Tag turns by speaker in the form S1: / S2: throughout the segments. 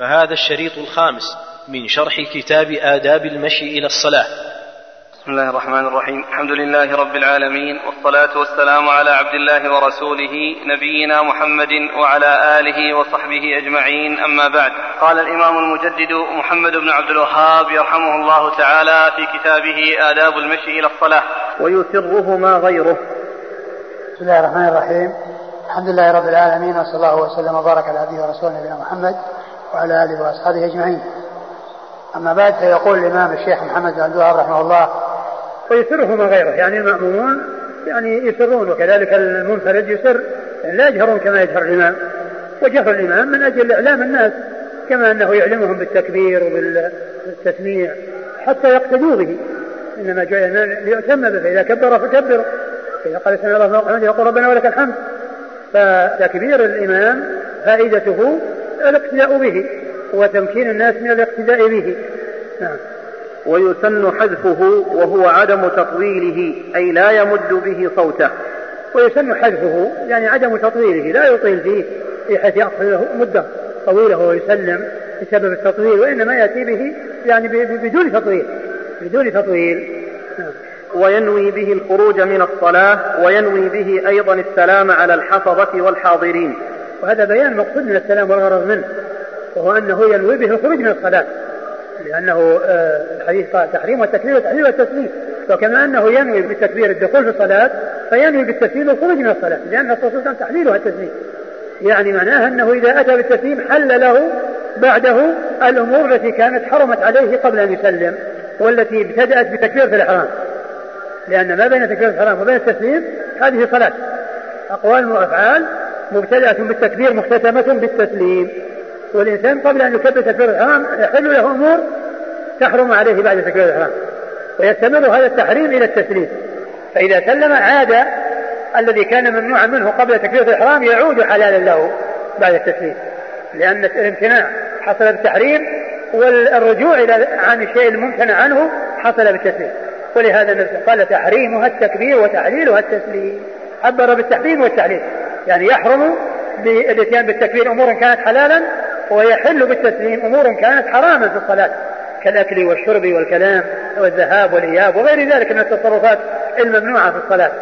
S1: فهذا الشريط الخامس من شرح كتاب آداب المشي إلى الصلاة.
S2: بسم الله الرحمن الرحيم. الحمد لله رب العالمين، والصلاة والسلام على عبد الله ورسوله نبينا محمد وعلى آله وصحبه أجمعين، أما بعد. قال الإمام المجدد محمد بن عبد الوهاب يرحمه الله تعالى في كتابه آداب المشي إلى الصلاة: ويسرهما غيره.
S3: بسم الله الرحمن الرحيم. الحمد لله رب العالمين، وصلى الله وسلم وبارك على عبده ورسوله نبينا محمد وعلى آله وأصحابه أجمعين. أما بعد، فيقول الإمام الشيخ محمد بن عبد الوهاب رحمه الله: ويسرهما غيره، يعني المأمومون يعني يسرون، وكذلك المنفرد يسر، يعني لا يجهرون كما يجهر الإمام. وجهر الإمام من أجل إعلام الناس، كما أنه يعلمهم بالتكبير وبالتسميع حتى يقتدوا به، إنما جاء الإمام ليؤتم به، فإذا كبر فكبروا، فإذا قال سمع الله لمن حمده يقول ربنا ولك الحمد. فتكبير الإمام فائدته الاقتداء به وتمكين الناس من الاقتداء به. نعم.
S2: ويسن حذفه وهو عدم تطويله، أي لا يمد به صوته.
S3: ويسن حذفه يعني عدم تطويله، لا يطيل فيه بحيث يأخذ له مدة طويلة ويسلم بسبب التطويل، وإنما يأتي به يعني بدون تطويل. نعم.
S2: وينوي به الخروج من الصلاة، وينوي به أيضا السلام على الحفظة والحاضرين.
S3: وهذا بيان مقصود من السلام والغرض منه، وهو أنه ينوي به الخروج من الصلاة، لأنه الحديث قال تحريم والتكبير والتحليل والتسليم، وكما أنه ينوي بالتكبير الدخول في الصلاة فينوي بالتسليم والخروج من الصلاة، لأن الرسول تحليلها التسليم، يعني معناه أنه إذا أتى بالتسليم حل له بعده الأمور التي كانت حرمت عليه قبل أن يسلم، والتي ابتدأت بتكبيرة الإحرام، لأن ما بين تكبيرة الإحرام وبين التسليم هذه صلاة، أقوال وأفعال مبتدأة بالتكبير مختتمة بالتسليم، والإنسان قبل أن يكبر تكبيرة الإحرام يحل له أمور تحرم عليه بعد تكبيرة الإحرام، ويستمر هذا التحريم إلى التسليم. فإذا سلم عاد الذي كان ممنوعا منه قبل تكبيرة الإحرام يعود حلالا له بعد التسليم، لأن الامتناع حصل بالتحريم، والرجوع عن الشيء الممتنع عنه حصل بالتسليم. ولهذا النبي قال تحريمها التكبير وتحليلها التسليم، عبر بالتحريم والتحليل، يعني يحرم بالاتيان بالتكبير أمور كانت حلالا، ويحل بالتسليم أمور كانت حراما في الصلاة، كالأكل والشرب والكلام والذهاب والإياب وغير ذلك من التصرفات الممنوعة في الصلاة.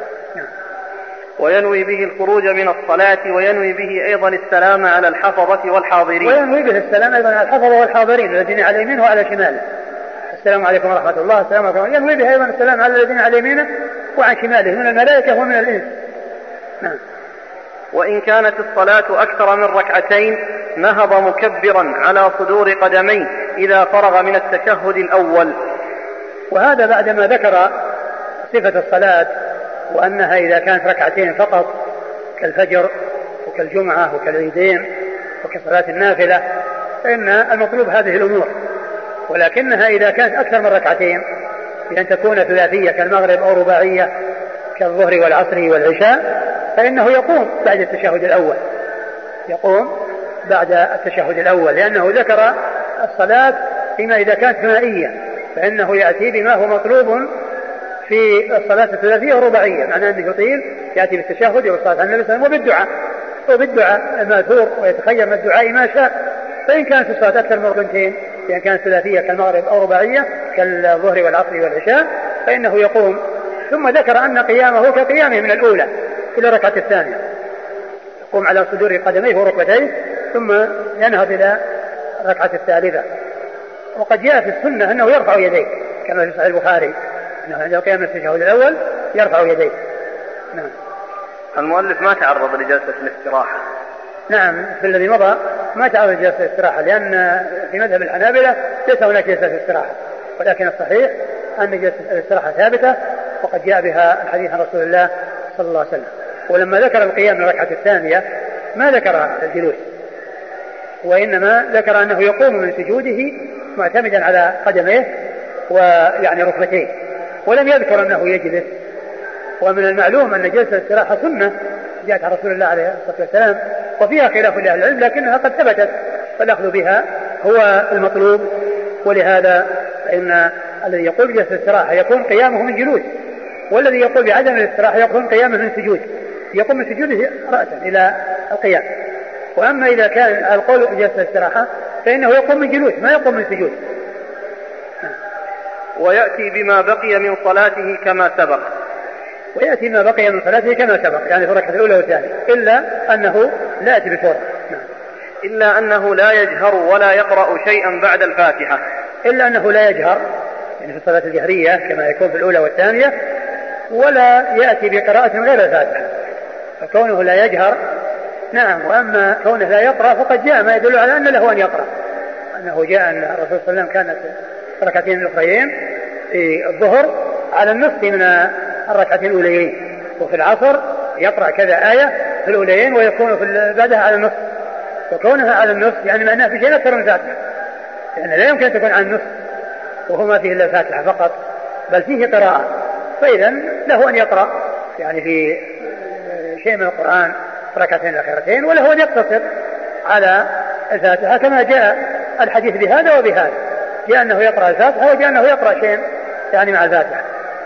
S2: وينوي به الخروج من الصلاة، وينوي به أيضا السلام على الحفظة والحاضرين.
S3: وينوي به السلام أيضا على الحفظة والحاضرين الذين على يمينه وعلى شماله. السلام عليكم ورحمة الله، السلام عليكم. ينوي به أيضا السلام على الذين على يمينه وعن شماله من الملائكة ومن الإنس. نعم.
S2: وإن كانت الصلاة أكثر من ركعتين نهض مكبرا على صدور قدميه إذا فرغ من التشهد الأول.
S3: وهذا بعدما ذكر صفة الصلاة وأنها إذا كانت ركعتين فقط كالفجر وكالجمعة وكالعيدين وكصلاة النافلة فإن المطلوب هذه الأمور، ولكنها إذا كانت أكثر من ركعتين بأن تكون ثلاثية كالمغرب أو رباعية كالظهر والعصر والعشاء فإنه يقوم بعد التشهد الأول، لأنه ذكر الصلاة فيما إذا كانت ثنائية فإنه يأتي بما هو مطلوب في الصلاة الثلاثية والرباعية، معناه أنه يطيل، يأتي بالتشهد والصلاة على النبي صلى الله عليه وسلم وبالدعاء الماثور، ويتخير من الدعاء ما شاء. فإن كانت الصلاة أكثر من ركعتين إن كانت ثلاثية كالمغرب أو رباعية كالظهر والعصر والعشاء فإنه يقوم. ثم ذكر أن قيامه كقيامه من الأولى إلى الركعة الثانية، يقوم على صدور قدميه وركبتيه ثم ينهض إلى الركعة الثالثة. وقد جاء في السنة أنه يرفع يديه كما في صحيح البخاري أنه عند القيام من التشهد الأول يرفع يديه. نعم.
S2: المؤلف ما تعرض لجلسة الاستراحة.
S3: نعم، في الذي مضى ما تعرض لجلسة الاستراحة، لأن في مذهب الحنابلة ليس هناك جلسة استراحة، ولكن الصحيح أن جلسة الاستراحة ثابتة، وقد جاء بها الحديث عن رسول الله صلى الله عليه وسلم. ولما ذكر القيام من الركعة الثانية ما ذكر الجلوس، وإنما ذكر أنه يقوم من سجوده معتمدا على قدميه ويعني ركبتيه، ولم يذكر أنه يجلس. ومن المعلوم أن جلسة الاستراحة سنة جاءت عن رسول الله عليه الصلاة والسلام، وفيها خلاف لأهل العلم لكنها قد ثبتت، فالأخذ بها هو المطلوب. ولهذا فإن الذي يقول بجلسة الاستراحة يكون قيامه من جلوس، والذي يقول بعدم الاستراحة يكون قيامه من سجود، يقوم من سجوده رأسا إلى القيام. وأما إذا كان القول بجلسة الاستراحة فإنه يقوم من جلوس ما يقوم من سجود.
S2: ويأتي بما بقي من صلاته كما سبق.
S3: ويأتي ما بقي من صلاته كما سبق، يعني في الركعة الأولى والثانية، إلا أنه لا يأتي بسورة.
S2: إلا أنه لا يجهر ولا يقرأ شيئا بعد الفاتحة.
S3: إلا أنه لا يجهر، يعني في الصلاة الجهرية كما يكون في الأولى والثانية، ولا يأتي بقراءة غير الفاتحة. فكونه لا يجهر نعم، وأما كونه لا يقرأ فقد جاء ما يدل على أن له أن يقرأ، أنه جاء أن الرسول صلى الله عليه وسلم كانت الركعتين الأخريين في الظهر على النصف من الركعتين الأوليين، وفي العصر يقرأ كذا آية في الأوليين ويكون في بعدها على النصف. وكونها على النصف يعني معناه في شيء أكثر من الفاتحة، يعني لا يمكن أن تكون على النصف وهو ما فيه إلا الفاتحة فقط، بل فيه قراءة، فإذا له أن يقرأ يعني في شيء من القرآن ركعتين الأخيرتين، وله أن يقتصر على الفاتحة كما جاء الحديث بهذا وبهذا، جاء أنه يقرأ الفاتحة وجاء أنه يقرأ شيء يعني مع الفاتحة.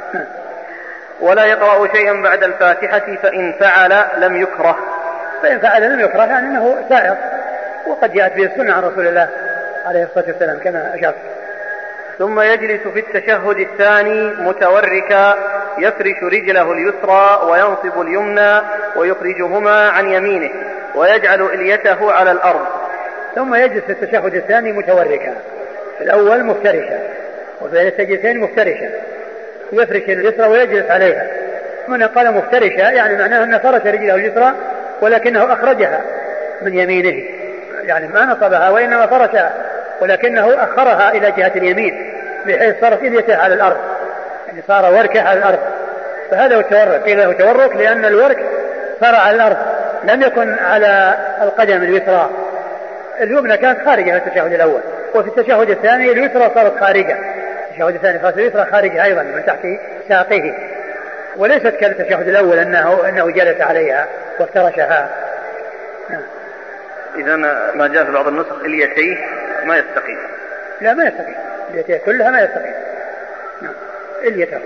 S2: ولا يقرأ شيئا بعد الفاتحة فإن فعل لم يكره.
S3: فإن فعل لم يكره يعني أنه سائر، وقد جاءت به السنة عن رسول الله عليه الصلاة والسلام كما أشار.
S2: ثم يجلس في التشهد الثاني متوركا يفرش رجله اليسرى وينصب اليمنى ويخرجهما عن يمينه ويجعل إليته على الأرض.
S3: ثم يجلس في التشهد الثاني متوركا، الأول مفترشا وفي التجلسين مفترشا، يفرش اليسرى ويجلس عليها. من قال مفترشا يعني معناه أن فرش رجله اليسرى ولكنه أخرجها من يمينه، يعني ما نصبها وإنما فرشها ولكنه أخرها إلى جهة اليمين بحيث صارت إليته على الأرض، يعني صار وركه على الأرض. فهذا هو التورك، قيل له تورك لأن الورك صار على الأرض لم يكن على القدم اليسرى. اليمنى كانت خارجة في التشهد الأول، وفي التشهد الثاني اليسرى صارت خارجة. التشهد الثاني صارت اليسرى خارجة أيضا من تحت ساقه، وليست كالتشهد الأول أنه جلس عليها وافترشها.
S2: إذا ما جاء في بعض النسخ إليتيه ما يستقيم.
S3: لا ما يستقيم، إليتيه كلها ما يستقيم، إليته.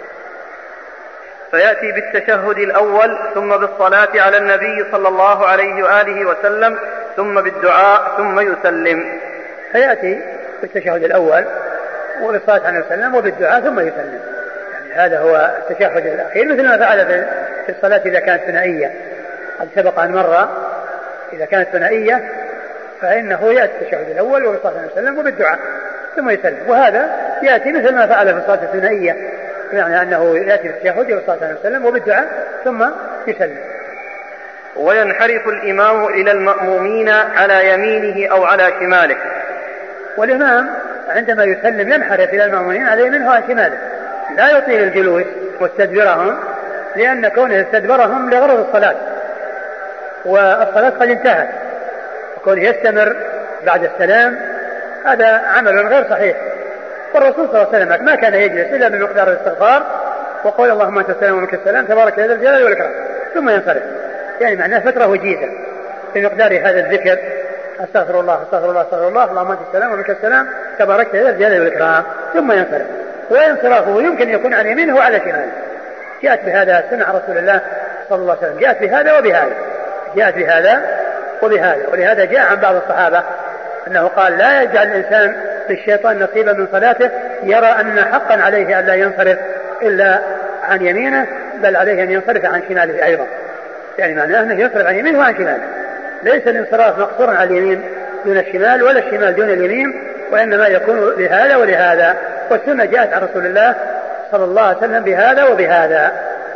S2: فيأتي بالتشهد الأول ثم بالصلاة على النبي صلى الله عليه وآله وسلم ثم بالدعاء ثم يسلم.
S3: فيأتي بالتشهد الأول وبالصلاة عليه وسلم وبالدعاء ثم يسلم، يعني هذا هو التشهد الأخير مثل ما فعل في الصلاة إذا كانت ثنائية. قد سبق عن مرة إذا كانت ثنائية فإنه يأتي التشهد الأول وبالصلاة عليه وسلم وبالدعاء ثم يسلم، وهذا يأتي مثل ما فعل في الصلاة الثنائية، يعني أنه يأتي بالتشهد وبالصلاة عليه وسلم وبالدعاء ثم يسلم.
S2: وينحرف الإمام إلى المأمومين على يمينه أو على شماله.
S3: والإمام عندما يسلم ينحرف إلى المأمومين على يمينه وعلى شماله، لا يطيل الجلوس واستدبرهم، لأن كونه استدبرهم لغرض الصلاة والصلاة قد انتهت، وكونه يستمر بعد السلام هذا عمل غير صحيح. والرسول صلى الله عليه وسلم ما كان يجلس إلا بمقدار الاستغفار وقول اللهم أنت السلام ومنك السلام تبارك يا ذا الجلال والإكرام ثم ينصرف، يعني معناه فترة وجيزة بمقدار هذا الذكر استغفر الله استغفر الله استغفر الله اللهم أنت السلام ومنك السلام تبارك يا ذا الجلال والإكرام ثم ينصرف. وينصرفه يمكن يكون عن يمينه وعلى شماله. جاءت بهذا سنة رسول الله صلى الله عليه وسلم، جاءت بهذا وبهذا، جاءت بهذا وبهذا. ولهذا جاء عن بعض الصحابة أنه قال لا يجعل الإنسان في الشيطان نصيبا من صلاته يرى أن حقا عليه أن لا ينصرف إلا عن يمينه، بل عليه أن ينصرف عن شماله أيضا، يعني معناه أنه ينصرف عن يمينه وعن شماله، ليس الانصراف مقصورا على اليمين دون الشمال ولا الشمال دون اليمين، وإنما يكون لهذا ولهذا. والسنة جاءت عن رسول الله صلى الله عليه وسلم بهذا وبهذا.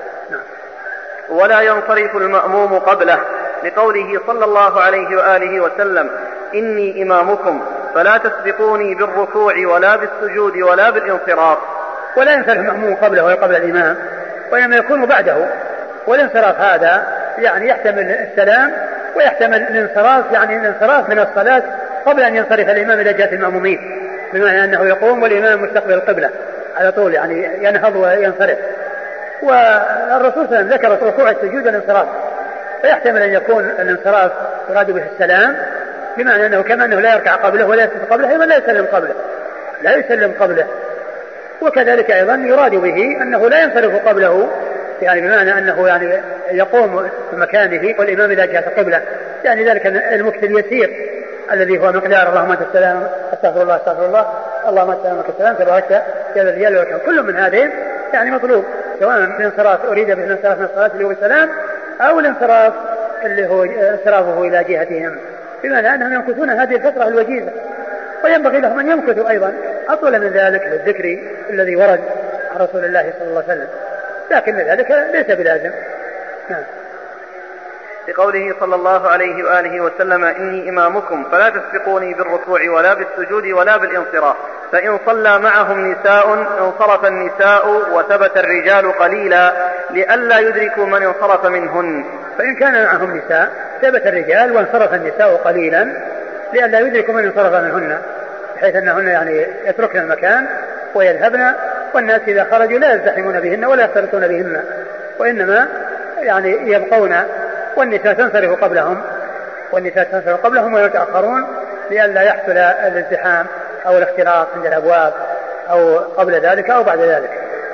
S2: ولا ينصرف المأموم قبله لقوله صلى الله عليه وآله وسلم إني إمامكم فلا تسبقوني بالركوع ولا بالسجود ولا بالانصراف.
S3: ولا ينصرف المأموم قبله وقبل الإمام، وإنما يكون بعده. والانصراف هذا يعني يحتمل السلام ويحتمل الانصراف، يعني الانصراف من الصلاة قبل أن ينصرف الإمام إلى جهة المأمومين، بمعنى أنه يقوم والإمام مستقبل القبلة على طول، يعني ينهض وينصرف. والرسول صلى الله عليه وسلم ذكر ركوع السجود والانصراف، فيحتمل أن يكون الانصراف يراد به السلام، بمعنى أنه كما أنه لا يركع قبله ولا يسجد قبله أيضا لا يسلم قبله. وكذلك أيضا يراد به أنه لا ينصرف قبله، يعني بمعنى أنه يعني يقوم في مكانه والإمام إلى جهة القبلة، يعني ذلك المكث اليسير الذي هو مقدار اللهم أنت السلام استغفر الله استغفر الله اللهم أنت السلام السلام تباركت يا ذا الجلال والإكرام. كل من هذين يعني مطلوب، سواء الانصراف أريد به الانصراف من الصلاة اللي هو السلام أو الانصراف اللي هو انصرافه إلى جهتهم، بمعنى أنهم يمكثون هذه الفترة الوجيزة، وينبغي لهم أن يمكثوا أيضا أطول من ذلك للذكر الذي ورد عن رسول الله صلى الله عليه وسلم، لكن ذلك ليس بلازم.
S2: بقوله صلى الله عليه وآله وسلم إني إمامكم فلا تسبقوني بالركوع ولا بالسجود ولا بالانصراف، فإن صلى معهم نساء انصرف النساء وثبت الرجال قليلا لئلا يدركوا من انصرف منهن.
S3: فإن كان معهم نساء ثبت الرجال وانصرف النساء قليلا لئلا يدركوا من انصرف منهن، بحيث أنهن يعني يتركن المكان ويذهبن، والناس إذا خرجوا لا يزدحمون بهن ولا يختلطون بهن، وإنما يعني يبقون، والنساء تنصرف قبلهم ويتأخرون لئلا يحصل الازدحام أو الاختلاط عند الأبواب أو قبل ذلك أو بعد ذلك.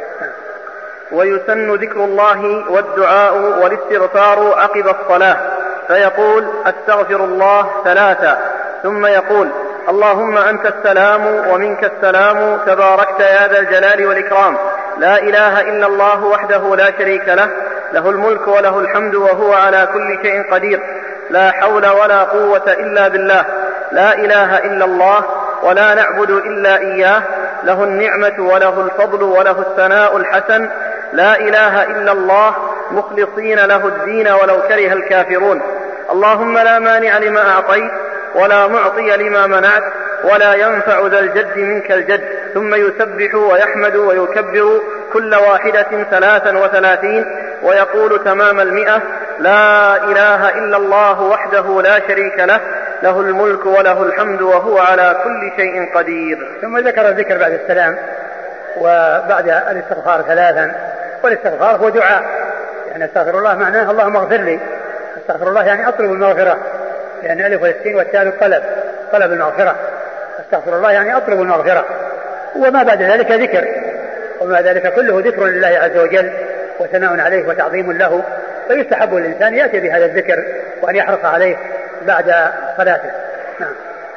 S2: ويسن ذكر الله والدعاء والاستغفار عقب الصلاة، فيقول استغفر الله 3 ثم يقول اللهم أنت السلام ومنك السلام تباركت يا ذا الجلال والإكرام، لا إله إلا الله وحده لا شريك له، له الملك وله الحمد وهو على كل شيء قدير، لا حول ولا قوة إلا بالله، لا إله إلا الله ولا نعبد إلا إياه، له النعمة وله الفضل وله الثناء الحسن، لا إله إلا الله مخلصين له الدين ولو كره الكافرون، اللهم لا مانع لما أعطيت ولا معطي لما منعت ولا ينفع ذا الجد منك الجد. ثم يسبح ويحمد ويكبر كل واحدة 33 ويقول تمام 100 لا إله إلا الله وحده لا شريك له، له الملك وله الحمد وهو على كل شيء قدير.
S3: ثم ذكر الذكر بعد السلام وبعد الاستغفار 3، والاستغفار هو دعاء، يعني استغفر الله معناه اللهم اغفر لي، استغفر الله يعني أطلب المغفرة، لأن ألف والسين والتالي طلب المغفرة، استغفر الله يعني أطلب المغفرة، وما بعد ذلك ذكر، وما ذلك كله ذكر لله عز وجل وثناء عليه وتعظيم له، فيستحب الإنسان يأتي بهذا الذكر وأن يحرص عليه بعد صلاته. نعم.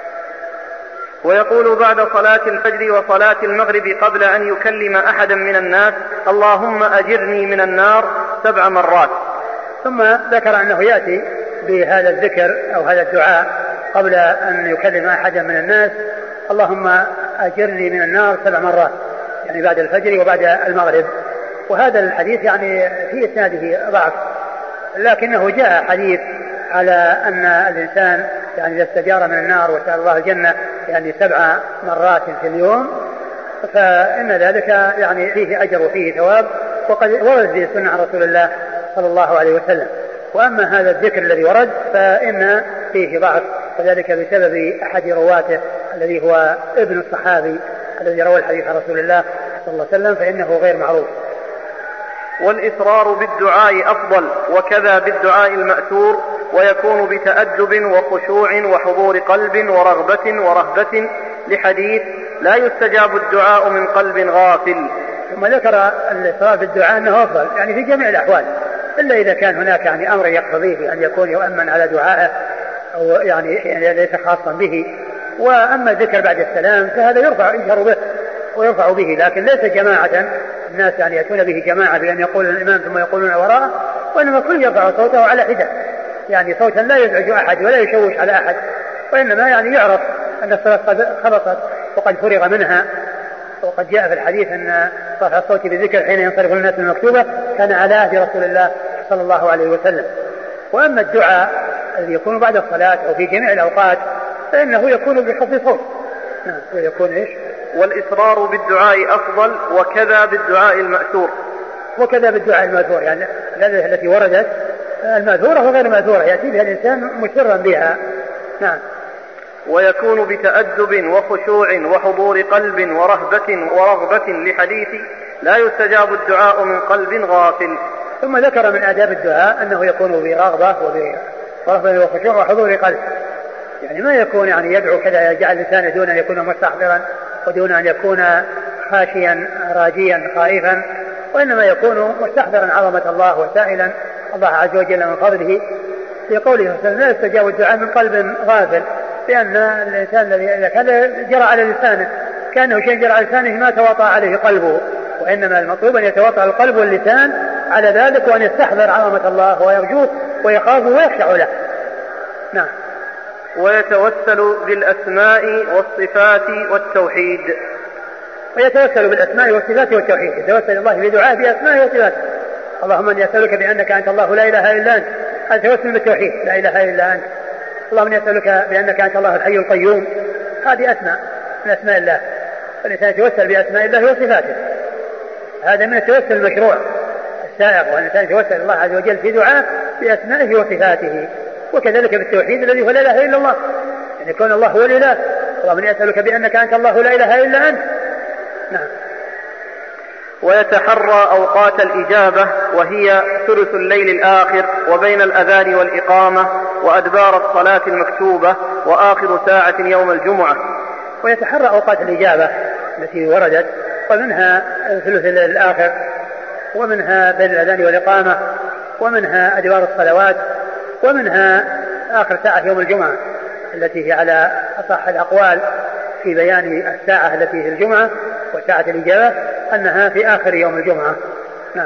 S2: ويقول بعد صلاة الفجر وصلاة المغرب قبل أن يكلم أحدا من الناس اللهم أجرني من النار 7 مرات.
S3: ثم ذكر أنه يأتي بهذا الذكر أو هذا الدعاء قبل أن يكلم أحدا من الناس، اللهم أجرني من النار 7 مرات، يعني بعد الفجر وبعد المغرب. وهذا الحديث يعني في إسناده ضعف، لكنه جاء حديث على أن الإنسان يعني إذا استجار من النار وسأل الله الجنة يعني 7 مرات في اليوم، فإن ذلك يعني فيه أجر وفيه ثواب، وقد ورد به السنة عن رسول الله صلى الله عليه وسلم. وأما هذا الذكر الذي ورد فإن فيه ضعف، وذلك بسبب أحد رواته الذي هو ابن الصحابي الذي روى الحديث عن رسول الله صلى الله عليه وسلم، فإنه غير معروف.
S2: والإصرار بالدعاء أفضل، وكذا بالدعاء المأثور، ويكون بتأدب وخشوع وحضور قلب ورغبة ورهبة، لحديث لا يستجاب الدعاء من قلب غافل.
S3: ثم ذكر الإصرار بالدعاء أنه أفضل يعني في جميع الأحوال، إلا إذا كان هناك يعني أمر يقتضيه بأن يكون يؤمن على دعائه أو يعني ليس خاصا به. وأما الذكر بعد السلام فهذا يجهر به ويرفع به، لكن ليس جماعة، الناس يعني يأتون به جماعة بأن يقول الإمام ثم يقولون وراءه، وإنما كل يرفع صوته على حدة، يعني صوتا لا يزعج أحد ولا يشوش على أحد، وإنما يعني يعرف أن الصلاة قد خلصت وقد فرغ منها. وقد جاء في الحديث أن رفع الصوت بالذكر حين ينصرف الناس من المكتوبة كان على عهد رسول الله صلى الله عليه وسلم. وأما الدعاء الذي يكون بعد الصلاة أو في جميع الأوقات فإنه يكون بخفض صوت. ويكون إيش؟
S2: والإصرار بالدعاء أفضل، وكذا بالدعاء المأثور.
S3: وكذا بالدعاء المأثور يعني التي وردت المأثورة وغير المأثورة يأتي بها الإنسان مسرا بها. نعم.
S2: ويكون بتأدب وخشوع وحضور قلب ورغبة، لحديث لا يستجاب الدعاء من قلب غافل.
S3: ثم ذكر من آداب الدعاء أنه يكون برغبة وخشوع وحضور قلب، يعني ما يكون يعني يدعو كذا يجعل لسانه دون أن يكون مستحضرا ودون أن يكون خاشيا راجيا خائفا، وإنما يكون مستحضرا عظمة الله وسائلا الله عز وجل من فضله. في قوله لا يستجاب الدعاء من قلب غافل، لأن الإنسان الذي إذا كان جرى على لسانه كأنه شيء جرى على لسانه ما تواطأ عليه قلبه، وإنما المطلوب أن يتواطأ القلب واللسان على ذلك، وأن يستحضر عظمة الله ويرجوه ويخافه ويخشع له. نعم.
S2: ويتوسل بالأسماء والصفات والتوحيد.
S3: ويتوسل بالأسماء والصفات والتوحيد، يتوسل الله بدعاء بأسماء وصفاته. اللهم اني اسالك بانك انت الله لا اله الا انت، هذا توسل بالتوحيد، لا اله الا انت. اللهم اني اسالك بانك انت الله الحي القيوم، هذه اسماء من اسماء الله، فالانسان يتوسل باسماء الله وصفاته، هذا من التوسل المشروع السائغ، وان الانسان يتوسل الله عز وجل في دعاء باسمائه وصفاته. وكذلك بالتوحيد الذي هو لا اله الا الله، يعني يكون الله هو الاله. اللهم اني اسالك بانك انت الله لا اله الا انت. نعم.
S2: ويتحرى أوقات الإجابة، وهي ثلث الليل الآخر، وبين الأذان والإقامة، وأدبار الصلاة المكتوبة، وآخر ساعة يوم الجمعة.
S3: ويتحرى أوقات الإجابة التي وردت، ومنها ثلث الليل الآخر، ومنها بين الأذان والإقامة، ومنها أدبار الصلوات، ومنها آخر ساعة يوم الجمعة التي هي على أصح الأقوال في بيان الساعة التي في الجمعة وساعة الإجابة أنها في آخر يوم الجمعة. نعم.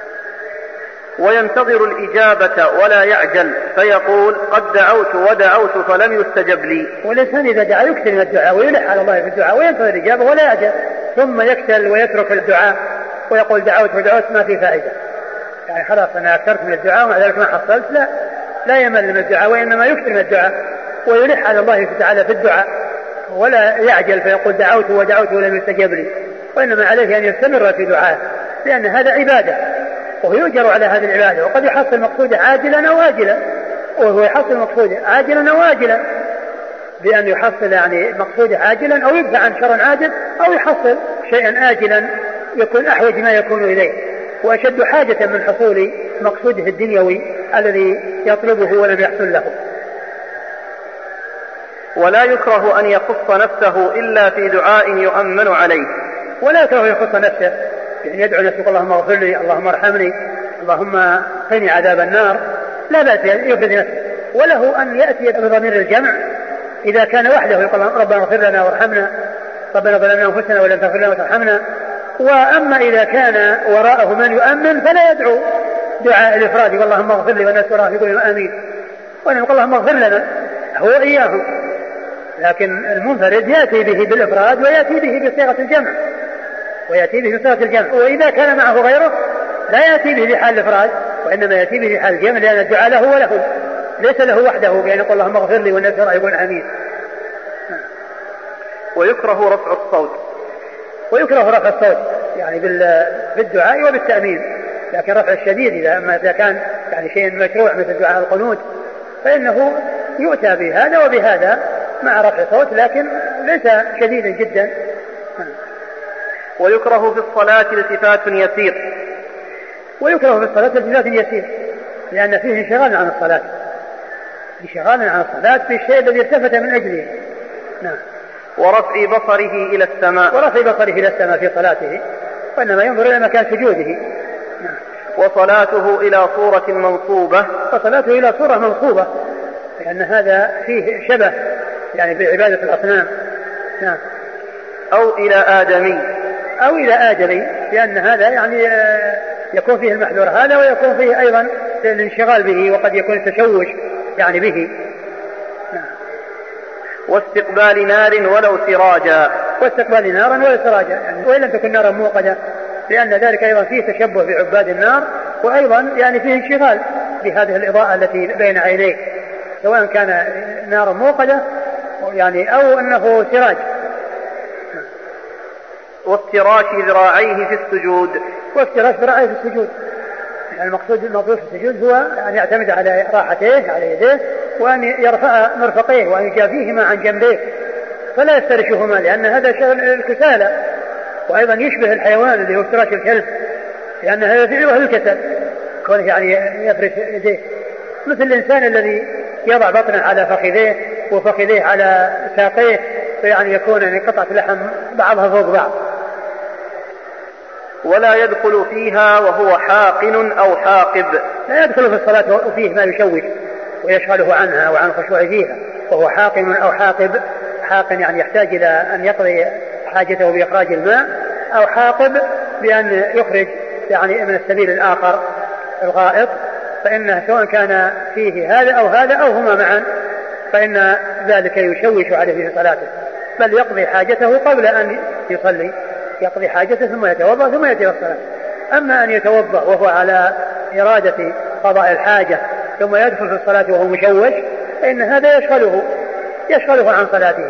S2: وينتظر الإجابة ولا يعجل، فيقول قد دعوت ودعوت فلم يستجب لي.
S3: والإنسان إذا دعا يكثر من الدعاء ويلح على الله في الدعاء وينتظر الإجابة ولا يعجل، ثم يكسل ويترك الدعاء ويقول دعوت ودعوت ما في فائدة، يعني خلاص أنا أكثرت من الدعاء ومع ذلك ما حصلت. لا يمل من الدعاء، وإنما يكثر من الدعاء ويلح على الله تعالى في الدعاء ولا يعجل فيقول دعوت ودعوت ولم يستجب لي، وإنما عليه أن يستمر في دعائه، لأن هذا عبادة وهو يؤجر على هذه العبادة، وقد يحصل مقصوده عاجلا أو آجلا، وهو يحصل مقصوده عاجلا أو آجلا، بأن يحصل يعني مقصوده عاجلا أو يدفع عن شر عاجل، أو يحصل شيئا آجلا يكون أحوج ما يكون إليه وأشد حاجة من حصول مقصوده الدنيوي الذي يطلبه ولم يحصل له.
S2: ولا يكره أن يخص نفسه إلا في دعاء يؤمن عليه.
S3: ولا يكره يخص نفسه، يعني يدعو نفسه اللهم اغفر لي، اللهم ارحمني، اللهم قني عذاب النار، لا بأس يفرد نفسه. وله أن يأتي بضمير الجمع إذا كان وحده يقول ربنا اغفر لنا وارحمنا، ربنا ظلمنا أنفسنا ولم تغفر لنا وترحمنا. وأما إذا كان وراءه من يؤمن فلا يدعو دعاء الإفراد اللهم اغفر لي والناس وراءه يقول آمين، وأنه يقول اللهم اغفر لنا هو إياهم. لكن المنفرد يأتي به بالإفراد ويأتي به بصيغة الجمع، وإذا كان معه غيره لا يأتي به لحال الإفراد، وإنما يأتي به لحال الجمع، لأن الدعاء له وله، ليس له وحده بأن يقول اللهم اغفر لي والناس يقول آمين.
S2: ويكره رفع الصوت.
S3: ويكره رفع الصوت يعني بالدعاء وبالتأمين، لكن رفع الشديد إذا كان يعني شيء مشروع مثل دعاء القنوت فإنه يؤتى بهذا وبهذا مع رفع الصوت، لكن ليس شديدا جدا.
S2: ويكره في الصلاة التفات يسير.
S3: ويكره في الصلاة التفات يسير، لأن فيه انشغال عن الصلاة في الشيء الذي التفت من أجله. نعم.
S2: ورفع بصره إلى السماء
S3: في صلاته، وإنما ينظر إلى مكان سجوده. نعم.
S2: وصلاته إلى صورة منصوبة، لأن هذا فيه شبه يعني بعبادة الأصنام. نعم. أو إلى
S3: آدمي، لأن هذا يعني يكون فيه المحذور هذا، ويكون فيه أيضا الانشغال به، وقد يكون التشوش يعني به. نعم.
S2: واستقبال نار ولو سراجا،
S3: يعني وإن لم تكن نارا موقدة، لأن ذلك أيضا فيه تشبه بعباد النار، وأيضا يعني فيه انشغال بهذه الإضاءة التي بين عينيك، سواء كان نارا موقدة يعني أو أنه سراج.
S2: وافتراش ذراعيه في السجود.
S3: يعني المقصود في السجود هو أن يعتمد على راحتيه على يديه، وأن يرفع مرفقيه وأن يجافيهما عن جنبيه فلا يفترشهما، لأن هذا شغل الكسالى، وأيضا يشبه الحيوان اللي هو افتراش الكلب، لأن هذا فعله الكسل كونه يعني يفرش يديه، مثل الإنسان الذي يضع بطنه على فخذيه وفخذيه على ساقيه، فيعني يكون يعني قطعة لحم بعضها فوق بعض.
S2: ولا يدخل فيها وهو حاقن أو حاقب.
S3: لا يدخل في الصلاة وفيه ما يشوش ويشغله عنها وعن الخشوع فيها، وهو حاقن أو حاقن يعني يحتاج إلى أن يقضي حاجته بإخراج الماء، أو حاقب بأن يخرج يعني من السبيل الآخر الغائط، فإنه سواء كان فيه هذا أو هذا أو هما معا فإن ذلك يشوش عليه في صلاته، بل يقضي حاجته قبل أن يصلي، يقضي حاجته ثم يتوضأ ثم يأتي الصلاة. أما أن يتوضأ وهو على إرادة قضاء الحاجة ثم يدخل في الصلاة وهو مشوش فإن هذا يشغله عن صلاته.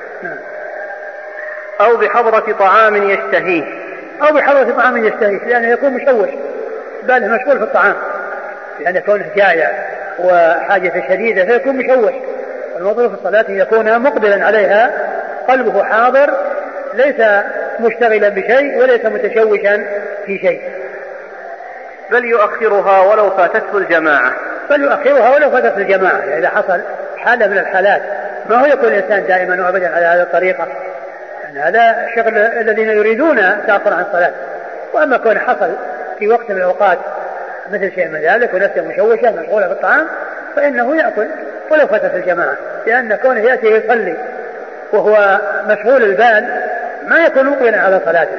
S2: أو بحضرة طعام يشتهيه،
S3: لأنه يكون مشوش باله مشغول في الطعام، لأن يكونه جائع وحاجة شديدة فيكون مشوش. والمطلوب في الصلاة يكون مقبلا عليها قلبه حاضر ليس مشتغلا بشيء وليس متشوشا في شيء،
S2: بل يؤخرها ولو فاتته الجماعة.
S3: يعني إذا حصل حالة من الحالات ما هو يكون الإنسان دائما وأبدا على هذه الطريقة، يعني هذا شغل الذين يريدون تأخر عن الصلاة. وأما كون حصل في وقت من الأوقات مثل شيء من ذلك ونفسه مشوشة مشغولة بالطعام فإنه يأكل ولو فاتت الجماعة، لأن كونه يأتي يصلي وهو مشغول البال ما يكون مقبلا على صلاته.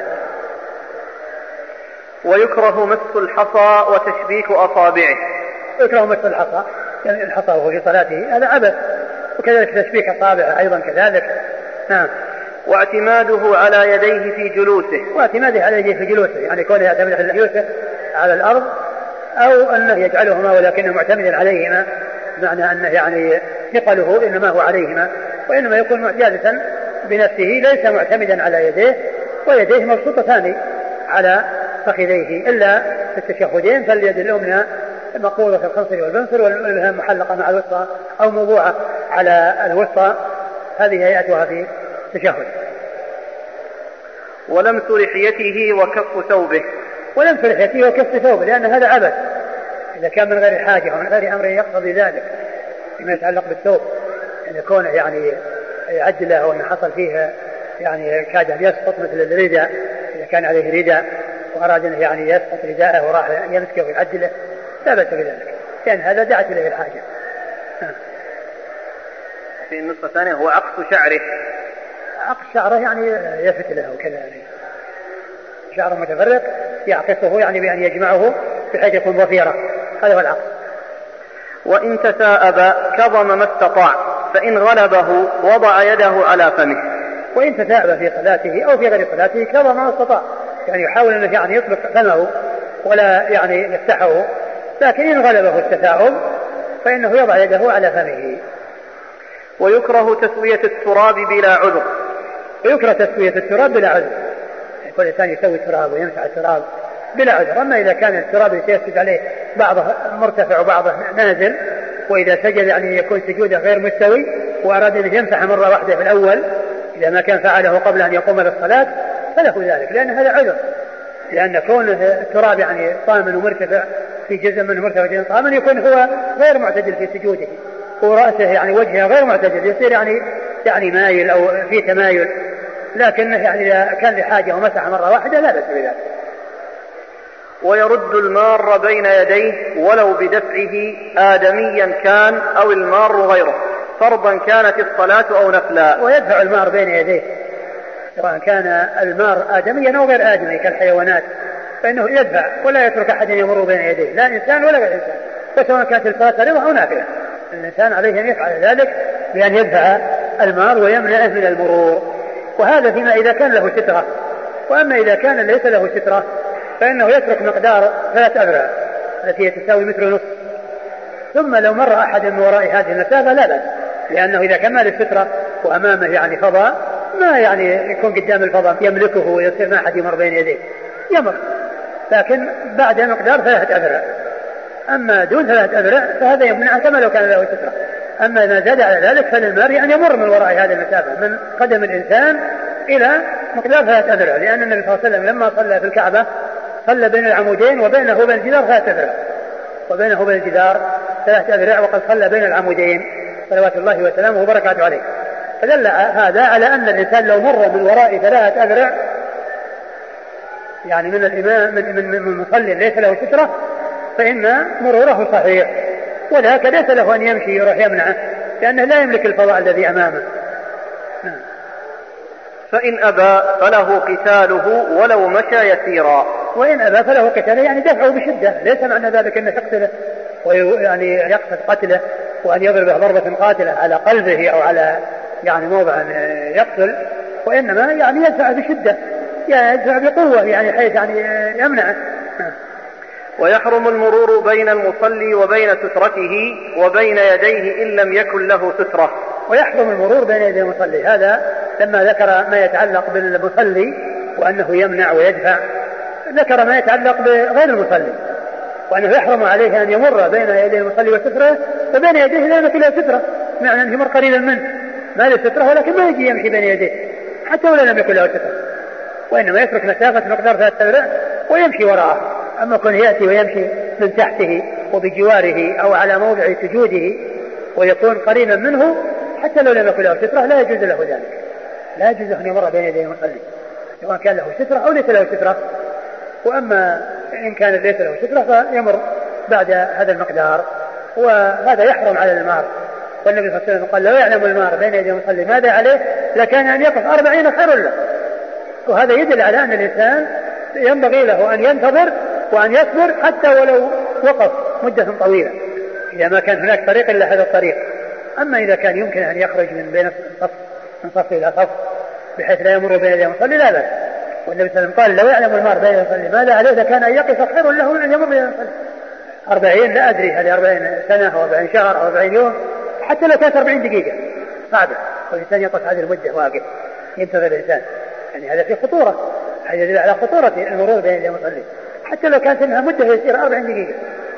S2: ويكره مس الحصى وتشبيك أصابعه.
S3: يكره مس الحصى، يعني الحصى وهو في صلاته هذا عبث، وكذلك تشبيك أصابعه أيضا كذلك. نعم.
S2: واعتماده على يديه في جلوسه، يعني كونه يعتمد على جلوسه على الأرض أو أنه يجعلهما ولكنه معتمدا عليهما، معنى أنه يعني ثقله إنما هو عليهما، وإنما يكون جالسا بنفسه ليس معتمدا على يديه، ويديه مبسوطتان على فخذيه إلا في التشهدين، فاليد اليمنى مقبوضة في الخنصر والبنصر والإبهام محلقة مع الوسطى أو موضوعة على الوسطى، هذه هيئتها في التشهد. ولمس لحيته وكف ثوبه،
S3: لأن هذا عبث إذا كان من غير حاجة ومن غير أمر يقتضي ذلك فيما يتعلق بالثوب، أن يكون يعني يعجله أو أن حصل فيه يعني كاد أن يسقط مثل الرداء، إذا كان عليه رداء وأراد أنه يعني يسقط رداءه وراح يمسكه ويعجله لا بأس بذلك، لأن هذا دعت إليه الحاجة.
S2: في النصف الثاني هو عقص شعره
S3: يعني يفت له وكذا، يعني شعر متفرق يعقصه يعني بأن يجمعه بحيث يكون ضفيرة، هذا هو العقص.
S2: وإن تثاءب كظم ما استطاع، فإن غلبه وضع يده على فمه.
S3: وإن تثاءب في صلاته أو في غير صلاته كظم ما استطاع، يعني يحاول أنه يعني يطلق فمه ولا يعني يفتحه، لكن إن غلبه التثاؤب فإنه يضع يده على فمه.
S2: ويكره تسوية التراب بلا عذر.
S3: كل إنسان يسوي التراب ويمسح التراب بلا عذر. أما إذا كان التراب يسجد عليه بعضه مرتفع وبعضه نازل، وإذا سجد يعني يكون سجوده غير مستوي وأراد أن يمسح مرة واحدة في الأول إذا ما كان فعله قبل أن يقوم للصلاة فله ذلك، لأن هذا عذر، لأن كون التراب يعني طامن ومرتفع في جزء منه مرتفع جزء طامن يكون هو غير معتدل في سجوده، ورأسه يعني وجهه غير معتدل، يصير يعني مايل أو في تمايل، لكنه يعني إذا كان لحاجة ومسح مرة واحدة لا بأس بذلك.
S2: ويرد المار بين يديه ولو بدفعه آدميا كان أو المار غيره، فرضا كانت الصلاة أو نفلا.
S3: ويدفع المار بين يديه سواء كان المار آدميا أو غير آدمي كالحيوانات، فإنه يدفع ولا يترك أحد يمر بين يديه، لا إنسان ولا غير إنسان، وسواء كانت الصلاة فريضة أو نافلة الإنسان عليه أن يفعل ذلك بأن يدفع المار ويمنعه من المرور. وهذا فيما إذا كان له سترة. وأما إذا كان ليس له سترة فإنه يترك مقدار 3 أذرع التي تساوي 1.5 متر، ثم لو مر أحد من وراء هذه المسافة لا بأس، لأنه إذا كمل السترة وأمامه يعني فضاء ما يعني يكون قدام الفضاء يملكه ويصير ما أحد يمر بين يديه، يمر لكن بعد مقدار 3 أذرع. أما دون 3 أذرع فهذا يمنع كما لو كان له سترة. أما ما زاد على ذلك فللمرء أن يمر من وراء هذه المسافة من قدم الإنسان إلى مقدار 3 أذرع، لأن النبي صلى الله عليه وسلم لما صلى في الكعبة صلى بين العمودين وبينه وبين الجدار 3 أذرع، وقد صلى بين العمودين صلوات الله وسلامه وبركاته عليه. فدل هذا على أن الإنسان لو مر من وراء 3 أذرع يعني من الإمام من مصلي ليس له سترة فإن مروره صحيح، وذاك ليس له أن يمشي يروح يمنعه لأنه لا يملك الفضاء الذي أمامه.
S2: فإن أبى فله قتاله ولو مشى يسيرا.
S3: وإن أبى فله قتاله يعني دفعه بشدة، ليس معنى ذلك أنه يقتله ويعني يقصد قتله وأن يضربه ضربة قاتلة على قلبه أو على يعني موضع يقتل، وإنما يعني يدفع بشدة، يعني يدفع بقوة يعني حيث يعني يمنعه.
S2: ويحرم المرور بين المصلي وبين سترته وبين يديه إن لم يكن له سترة.
S3: ويحرم المرور بين يدي المصلي، هذا لما ذكر ما يتعلق بالمصلي وأنه يمنع ويدفع، ذكر ما يتعلق بغير المصلي وأنه يحرم عليه أن يمر بين يدي المصلي وستره وبين يديه لا يمكن له سترة، معنى أن يمر قريبا منه ما له سترة ولكن ما يجي يمشي بين يديه حتى ولا لم يكن له سترة، وإنما يترك مسافة مقدار 3 أذرع ويمشي وراءه. أما كون يأتي ويمشي من تحته وبجواره أو على موضع سجوده ويكون قريبا منه حتى لو لم يكن له سترة لا يجوز له ذلك، لا يجوز أن يمر بين يدي المصلي سواء كان له سترة أو ليس له سترة. وأما إن كان ليس له سترة فيمر بعد هذا المقدار، وهذا يحرم على المار. والنبي صلى الله عليه وسلم قال: لو يعلم المار بين يدي المصلي ماذا عليه لكان أن يقف 40 خير له. وهذا يدل على أن الإنسان ينبغي له أن ينتظر وأن يصبر حتى ولو وقف مدة طويلة إذا ما كان هناك طريق إلا هذا الطريق. أما إذا كان يمكن أن يخرج من بين الصف من صف إلى صف بحيث لا يمر بين يدي المصلي لا بأس. والنبي صلى الله عليه وسلم قال: لو يعلم المار بين يدي المصلي ماذا عليه لكان أن يقف خير له من أن يمر بين يدي المصلي. 40 لا أدري هل 40 سنة أو 40 شهر أو 40 يوم، حتى لو كانت 40 دقيقة صعبة والإنسان يقف هذه المدة واقف ينتظر الإنسان، يعني هذا في خطورة، هذا يدل على خطورة المرور بين يدي المصلي حتى لو كانت انها مدة يسير 40 دقيقة.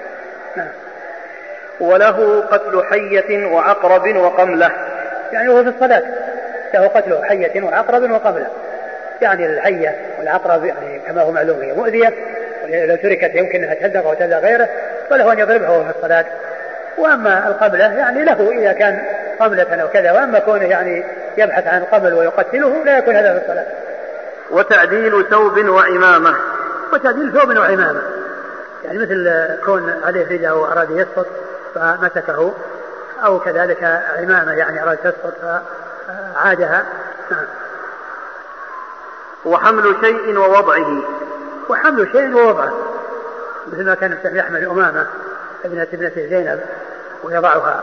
S2: وله قتل حية وعقرب وقملة،
S3: يعني هو في الصلاة له قتل حية وعقرب وقملة، يعني الحية والعقرب يعني كما هو معلوم هي مؤذية ولو تركت يمكن أن تهدغ أو تهدغ غيره فله أن يضربها وهو في الصلاة. وأما القملة يعني له إذا كان قملة أو كذا، وأما كونه يعني يبحث عن القمل ويقتله لا يكون هذا في الصلاة.
S2: وتعديل ثوب وعمامة،
S3: وتعديل ثوب وعمامة يعني مثل كون عليه رداء وأراد يسقط فمسكه، أو كذلك عمامة يعني أراد تسقط فعادها.
S2: وحمل شيء ووضعه،
S3: وحمل شيء ووضعه مثل ما كان يحمل أمامة ابنة زينب ويضعها.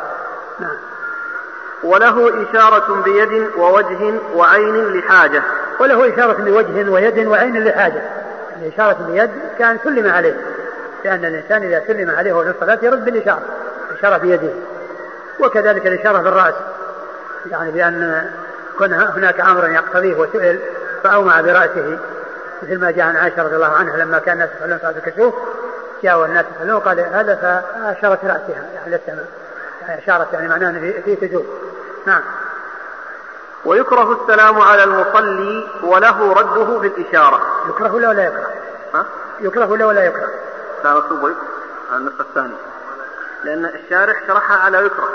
S2: وله إشارة بيد ووجه وعين لحاجة،
S3: وله إشارة بوجه ويد وعين لحاجة. الإشارة بيد كان سلم عليه، لأن الإنسان إذا سلم عليه وهو في الصلاة يرد بالإشارة، إشارة بيده. وكذلك الإشارة بالرأس، يعني بأن كان هناك أمر يقتضيه وسئل فأومع برأسه، مثل ما جاء عن عائشة رضي الله عنها لما كان الناس يصلون صلاة الكسوف جاءوا الناس يصلون قال هذا فأشارت رأسها يعني السماء، يعني أشارت يعني معناه في سجود. نعم.
S2: ويكره السلام على المصلي وله رده بالإشارة.
S3: يكره له ولا يكره؟ يكره له ولا يكره؟
S2: لا مكتوب على النصف الثاني، لأن الشارح شرحها على يكره.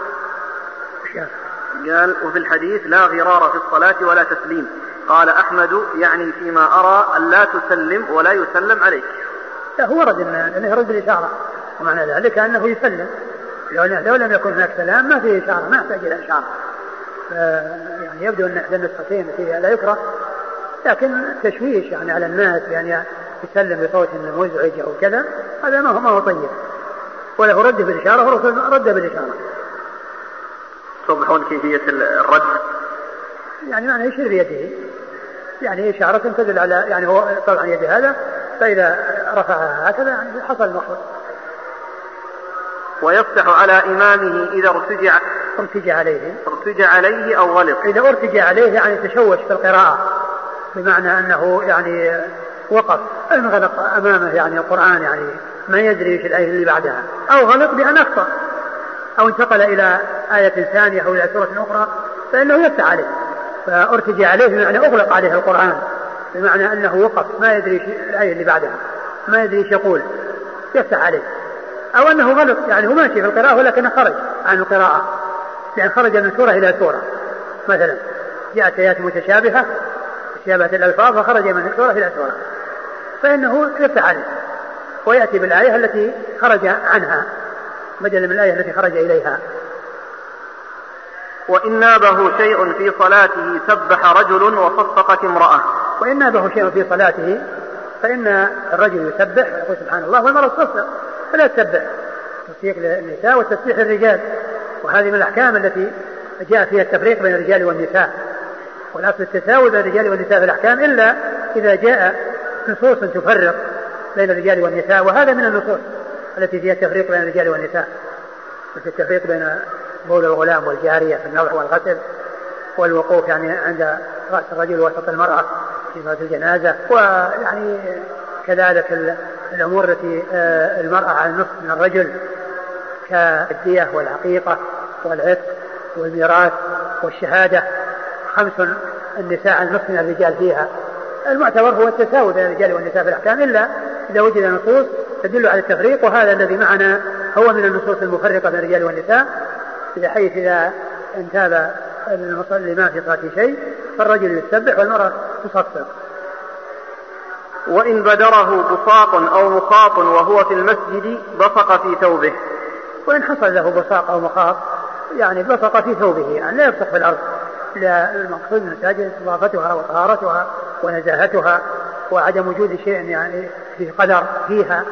S2: قال: وفي الحديث لا غرار في الصلاة ولا تسليم. قال أحمد: يعني فيما أرى أن لا تسلم ولا يسلم عليك.
S3: لا هو ورد أنه يرد بالإشارة، ومعنى ذلك أنه يسلم، لو لم يكن هناك سلام ما فيه إشارة، ما يحتاج إلى إشارة. يعني يبدو أن إحدى النسختين فيها لا يكره، لكن تشويش يعني على الناس يعني يسلم بصوت مزعج أو كذا هذا ما هو طيب. وله رد بالإشارة ورسول رد بالإشارة.
S2: توضحون كيفية الرد؟
S3: يعني معنى يشير بيده، يعني إشارة تدل على يعني هو طبعا يد هذا، فإذا رفعها هكذا يعني حصل المقصود.
S2: ويفتح على إمامه إذا ارتجع عليه أو غلط.
S3: إذا ارتجع عليه يعني تشوش في القراءة، بمعنى أنه يعني وقف انغلق أمامه يعني القرآن، يعني ما يدري ايش الآية اللي بعدها، أو غلط بأن أخطأ أو انتقل إلى آية ثانية أو إلى سورة أخرى فإنه يفتح عليه. فارتجع عليه بمعنى أغلق عليه القرآن، بمعنى أنه وقف ما يدري الآية اللي بعدها، ما يدري ايش يقول، يفتح عليه. أو أنه غلط يعني هو ماشي في القراءة ولكنه خرج عن القراءة، يعني خرج من سورة إلى سورة، مثلا جاءت آيات متشابهة شابهت الألفاظ فخرج من سورة إلى سورة، فإنه يفتح عليه ويأتي بالآية التي خرج عنها بدلا من الآية التي خرج إليها.
S2: وإن نابه شيء في صلاته سبح رجل وصفقت امرأة.
S3: وإن نابه شيء في صلاته فإن الرجل يسبح ويقول سبحان الله، والمرأة تصفق فلا تسبح، تصفيق للنساء والتسبيح للرجال. وهذه من الأحكام التي جاء فيها التفريق بين الرجال والنساء، والأصل التساوي بين الرجال والنساء في الأحكام، إلا إذا جاء نصوص تفرق بين الرجال والنساء، وهذا من النصوص التي فيها التفريق بين الرجال والنساء، مثل التفريق بين بول الغلام والجارية في النوع والغسل، والوقوف يعني عند رأس الرجل وسط المرأة في صلاة الجنازة، ويعني كذلك الأمور التي المرأة على النصف من الرجل كالدية والعقيقة والعتق والميراث والشهادة، 5 النساء على النصف من الرجال فيها. المعتبر هو التساوي بين الرجال والنساء في الأحكام، إلا إذا وجد نصوص تدل على التفريق، وهذا الذي معنا هو من النصوص المفرقة بين الرجال والنساء، بحيث إذا انتاب المصلي ما في صلاته شيء فالرجل يسبح والمرأة تصفق.
S2: وإن بدره بصاق أو مخاط وهو في المسجد بصق في ثوبه.
S3: وإن حصل له بصاق أو مخاط يعني بصق في ثوبه، يعني لا يبصق في الأرض، المقصود من المساجد نظافتها وطهارتها ونزاهتها وعدم وجود شيء يعني في قدر فيها.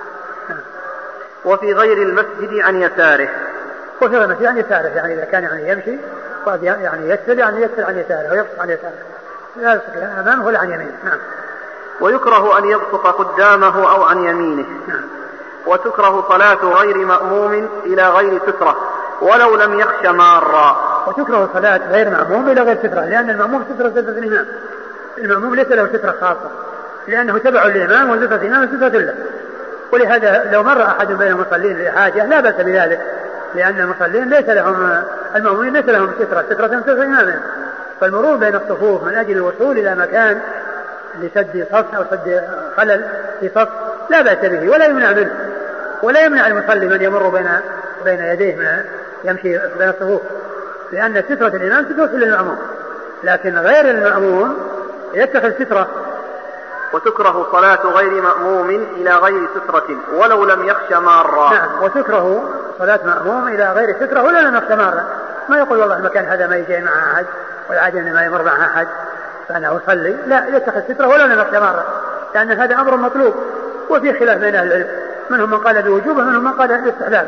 S2: وفي غير المسجد عن يساره.
S3: وفي غير المسجد عن يساره، يعني إذا كان يعني يمشي يعني يسفل، يعني يسفل عن يساره ويبصق عن يساره، لا يبصق أمامه ولا عن يمينه. نعم.
S2: ويكره أن يبصق قدامه أو عن يمينه.
S3: نعم.
S2: وتكره صلاة غير مأموم إلى غير سترة ولو لم يخش مارا.
S3: وتكره صلاة غير مأموم إلى غير سترة، لأن المأموم سترة الإمام، المأموم ليس له سترة خاصة، لأنه تبع للإمام وسترة الإمام سترة له. ولهذا لو مر أحد بين المصلين لحاجة لا بأس بذلك، لأن المصلين ليس لهم، المأمومين ليس لهم سترة إمامهم، فالمرور بين الصفوف من أجل الوصول إلى مكان لسد صف أو سد خلل في صف لا بأس به ولا يمنع منه، ولا يمنع المصلي من يمر بين يديه يمشي بين الصفوف، لأن سترة الإمام سترة للمأموم، لكن غير المأموم يتخذ سترة.
S2: وتكره صلاة غير مأموم إلى غير سترة ولو لم يخش مارا.
S3: نعم. وتكره صلاة مأموم إلى غير سترة ولا لم يخش مارا، ما يقول والله المكان هذا ما يجي مع أحد والعادة أن ما يمر مع أحد فأنا أصلي، لا، يتخذ سترة ولا لم يخش مارا، لأن هذا أمر مطلوب، وفي خلاف بين أهل العلم، منهم من قال بوجوبه منهم من قال باستحبابه.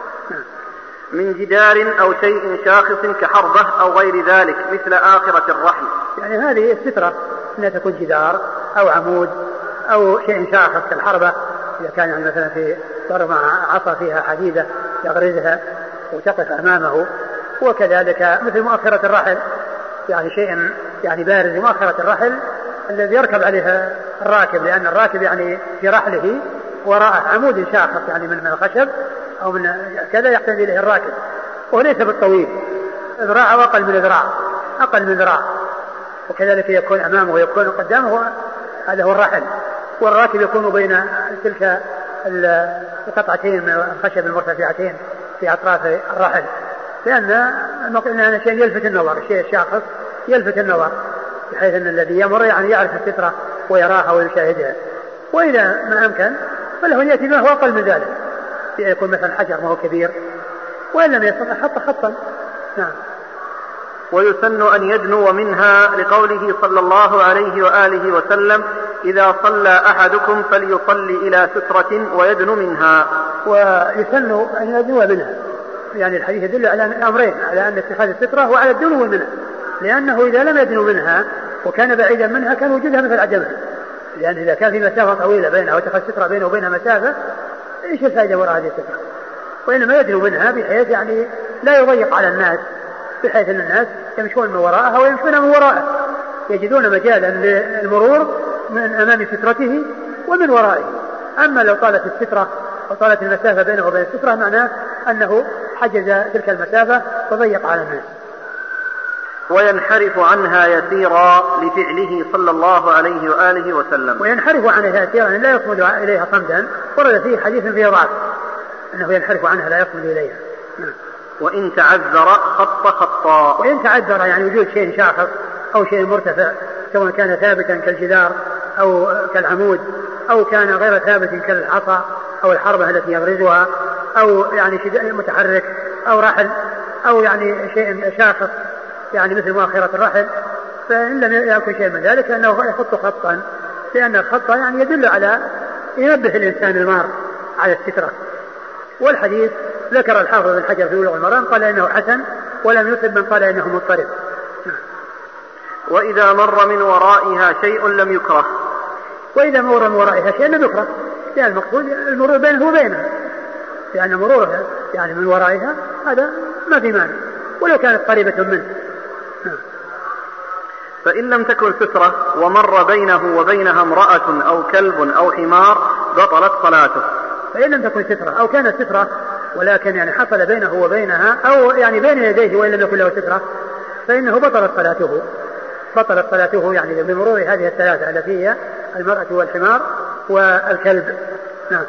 S2: من جدار أو شيء شاخص كحربة أو غير ذلك مثل آخرة الرحل.
S3: يعني هذه السترة أنها تكون جدار أو عمود أو شيء شاخص كالحربة، إذا كان يعني مثلا في ضرب مع عصا فيها حديدة يغرزها وتقف أمامه، وكذلك مثل مؤخرة الرحل، يعني شيء يعني بارز مؤخرة الرحل الذي يركب عليها الراكب، لأن الراكب يعني في رحله وراءه عمود شاخص يعني من الخشب أو من كذا يحتاج إليه الراكب، وليس بالطويل، ذراع وأقل من ذراع، أقل من ذراع، وكذلك يكون أمامه ويكون قدامه، هذا هو الرحل، والراكب يكون بين تلك القطعتين من الخشب المرتفعتين في أطراف الرحل، لأن شيء يلفت النظر، الشيء الشاخص يلفت النظر، بحيث أن الذي يمر يعني يعرف السترة ويراها ويشاهدها. وإذا ما أمكن فله أن يأتي ما هو أقل من ذلك، يكون مثلا حجر ما هو كبير، وإن لم يستطع حط خطا. نعم.
S2: ويسن أن يدنو منها لقوله صلى الله عليه وآله وسلم إذا صلى أحدكم فليصلي إلى سترة ويدنو منها.
S3: ويسن أن يدنو منها، يعني الحديث يدل على أمرين، على أن اتخاذ السترة وعلى الدنو منها، لأنه إذا لم يدنو منها وكان بعيدا منها كان وجودها مثل عدمها، لأن إذا كان في مسافة طويلة بينها واتخذ سترة بينه وبينها مسافة، إيش الفائدة وراء هذه السترة؟ وإنما يدنو منها بحيث يعني لا يضيق على الناس، بحيث أن الناس يمشون من وراءها ويمشون من وراءه، يجدون مجالا للمرور من أمام سترته ومن ورائه. أما لو طالت السترة وطالت المسافة بينه وبين السترة معناه أنه حجز تلك المسافة وضيق على الناس.
S2: وينحرف عنها يسيرا لفعله صلى الله عليه وآله وسلم.
S3: وينحرف عنها يسيرا لا يصمد إليها صمدا، ورد فيه حديث فيه ضعف أنه ينحرف عنها لا يصمد إليها.
S2: وإن تعذر خط خطا.
S3: وإن تعذر يعني وجود شيء شاخص أو شيء مرتفع، سواء كان ثابتا كالجدار أو كالعمود، أو كان غير ثابت كالعصا أو الحربة التي يغرزها، أو يعني متحرك أو رحل أو يعني شيء شاخص يعني مثل مؤخرة الرحل، فإن لم يكن شيء من ذلك أنه يخط خطا، لأن الخط يعني يدل على ينبه الإنسان المار على السترة. والحديث ذكر الحافظ بن حجر في بلوغ المرام قال إنه حسن، ولم يثب من قال إنه مضطرب.
S2: وإذا مر من ورائها شيء لم يكره.
S3: وإذا مر من ورائها شيء لم يكره، يعني المقصود المرور بينه وبينها، لأن مرورها يعني من ورائها هذا ما في مانع ولو كانت قريبة منه.
S2: فإن لم تكن سترة ومر بينه وبينها امرأة أو كلب أو حمار بطلت صلاته.
S3: فإن لم تكن سترة أو كانت سترة ولكن يعني حصل بينه وبينها أو يعني بين يديه وإن لم يكن له سترة فإنه بطلت صلاته يعني بمرور هذه الثلاثة التي هي المرأة والحمار والكلب. نعم.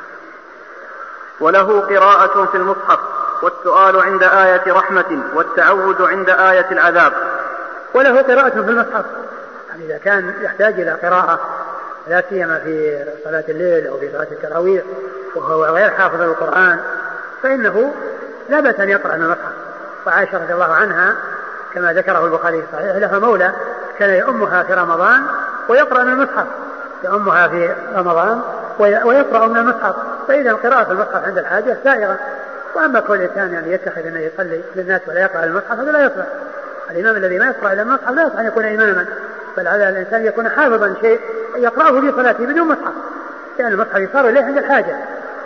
S2: وله قراءة في المصحف والسؤال عند آية رحمة والتعوذ عند آية العذاب.
S3: وله قراءة في المصحف، يعني إذا كان يحتاج إلى قراءة لا سيما في صلاة الليل أو في صلاة التراويح وهو غير حافظ القرآن فإنه لا بأس أن يقرأ من المصحف. وعائشة رضي الله عنها كما ذكره البخاري في صحيح لها مولى كان يؤمها في رمضان ويقرأ من المصحف، يؤمها في رمضان ويقرأ من المصحف، فإذا القراءة في المصحف عند الحاجة سائغة. وأما كل إنسان يعني يتخذ أنه يصلي للناس ولا يقرأ المصحف هذا لا يصلح. الإمام الذي ما يقرأ إلى المصحف لا يصلح أن يكون إماما، بل على الإنسان يكون حافظا شيء يقرأه في صلاته بدون مصحف، لأن المصحف يصار إليه عند الحاجة.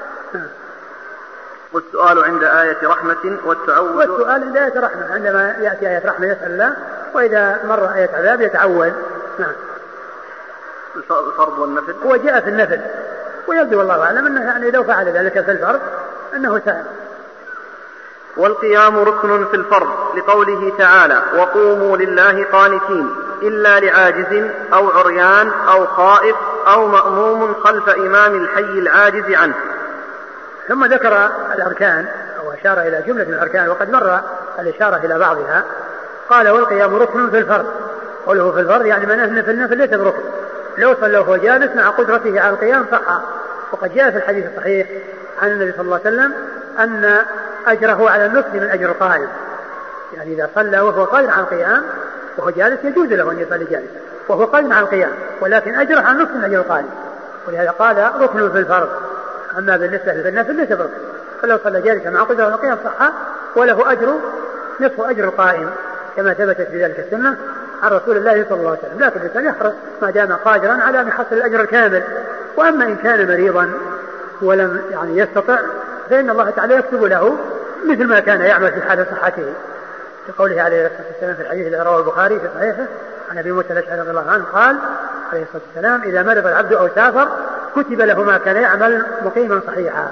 S2: والسؤال عند آية رحمة والتعوذ.
S3: عند آية رحمة، عندما يأتي آية رحمة يسأل الله، وإذا مر آية عذاب يتعوذ. نعم.
S2: الفرض والنفل
S3: هو جاء في النفل، ويبدو والله أعلم أنه يعني لو فعل ذلك في الفرض أنه سائل.
S2: والقيام ركن في الفرض لقوله تعالى وقوموا لله قانتين إلا لعاجز أو عريان أو خائف أو مأموم خلف إمام الحي العاجز عنه.
S3: ثم ذكر الأركان أو أشار إلى جملة من الأركان وقد مر الإشارة إلى بعضها. قال والقيام ركن في الفرض، قوله في الفرض يعني من في النفل ليس بركن، لو صلى وهو جالس مع قدرته على القيام صح. وقد جاء في الحديث الصحيح عن النبي صلى الله عليه وسلم أن أجره على النصف من أجر القائم، يعني إذا صلى وهو قادر على القيام وهو جالس يجوز له أن يصلي جالسا وهو قادر على القيام، ولكن أجره على النصف من أجر القائم، ولهذا قال ركن في الفرض. أما بالنسبة للنفل ليس بركن، فلو صلى جالسا مع قدرة على القيام صح وله أجر نصف أجر القائم كما ثبتت بذلك السنة عن رسول الله صلى الله عليه وسلم. لكن الإنسان يحرص ما دام قادرا على أن يحصل الأجر الكامل. وأما إن كان مريضا ولم يعني يستطع فإن الله تعالى يكتب له مثل ما كان يعمل في حال صحته، كقوله عليه الصلاة والسلام في الحديث الذي رواه البخاري في صحيحه عن أبي موسى الأشعري رضي الله عنه قال عليه الصلاة والسلام إذا مرض العبد أو سافر كتب له ما كان يعمل مقيما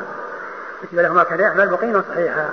S3: صحيحا.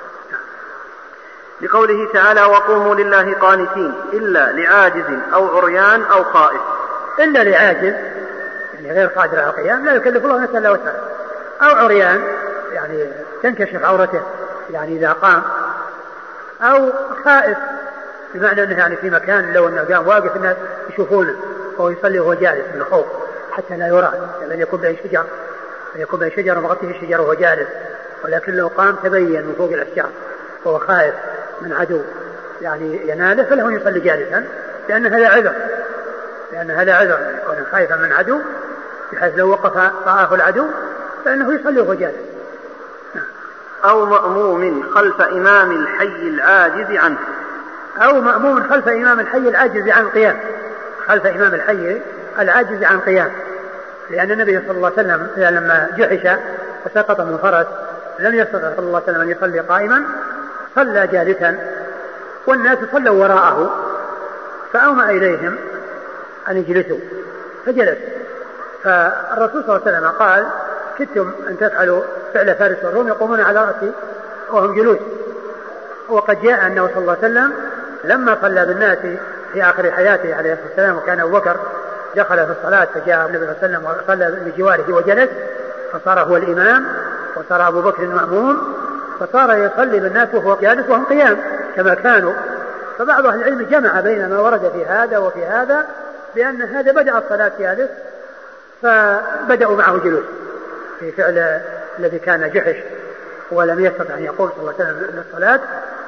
S2: لقوله تعالى وقوموا لله قانتين إلا لعاجز أو عريان أو خائف.
S3: إلا لعاجز يعني غير قادر على القيام لا يكلف الله نفسا إلا وسعها، أو عريان يعني تنكشف عورته يعني إذا قام، أو خائف بمعنى أنه يعني في مكان لو أنه قام واقف الناس يشوفونه وهو يصلي وهو جالس من الخوف حتى لا يرى، لأن يكون بين شجر ومغطيه الشجر وهو جالس، ولكن لو قام تبين من فوق الأشجار وهو خائف من عدو يعني يناله فله يصلي جالسا، لأن هذا عذر يكون خائفا من عدو بحيث لو وقف رآه العدو فإنه يصلي وهو جالس.
S2: أو مأموم خلف إمام الحي العاجز عنه.
S3: أو مأموم خلف إمام الحي العاجز عن القيام، خلف إمام الحي العاجز عن القيام، لأن النبي صلى الله عليه وسلم لما جحش وسقط من فرس لم يستطع صلى الله عليه وسلم أن يصلي قائما صلى جالسا والناس صلوا وراءه فأومأ إليهم أن يجلسوا فجلس. فالرسول صلى الله عليه وسلم قال كدتم أن تفعلوا فعل فارس والروم يقومون على رأسي وهم جلوس. وقد جاء أنه صلى الله عليه وسلم لما صلى بالناس في آخر حياته عليه الصلاة والسلام وكان أبو بكر دخل في الصلاة فجاء النبي صلى الله عليه وسلم وصلى بجواره وجلس فصار هو الإمام وصار أبو بكر المأموم فصار يصلي بالناس وهو جالس وهم قيام كما كانوا. فبعض أهل العلم جمع بين ما ورد في هذا وفي هذا بأن هذا بدأ الصلاة جالس فبدأوا معه جلوس في فعل الذي كان جحش ولم يستطع أن يقوم صلى الله عليه وسلم للصلاة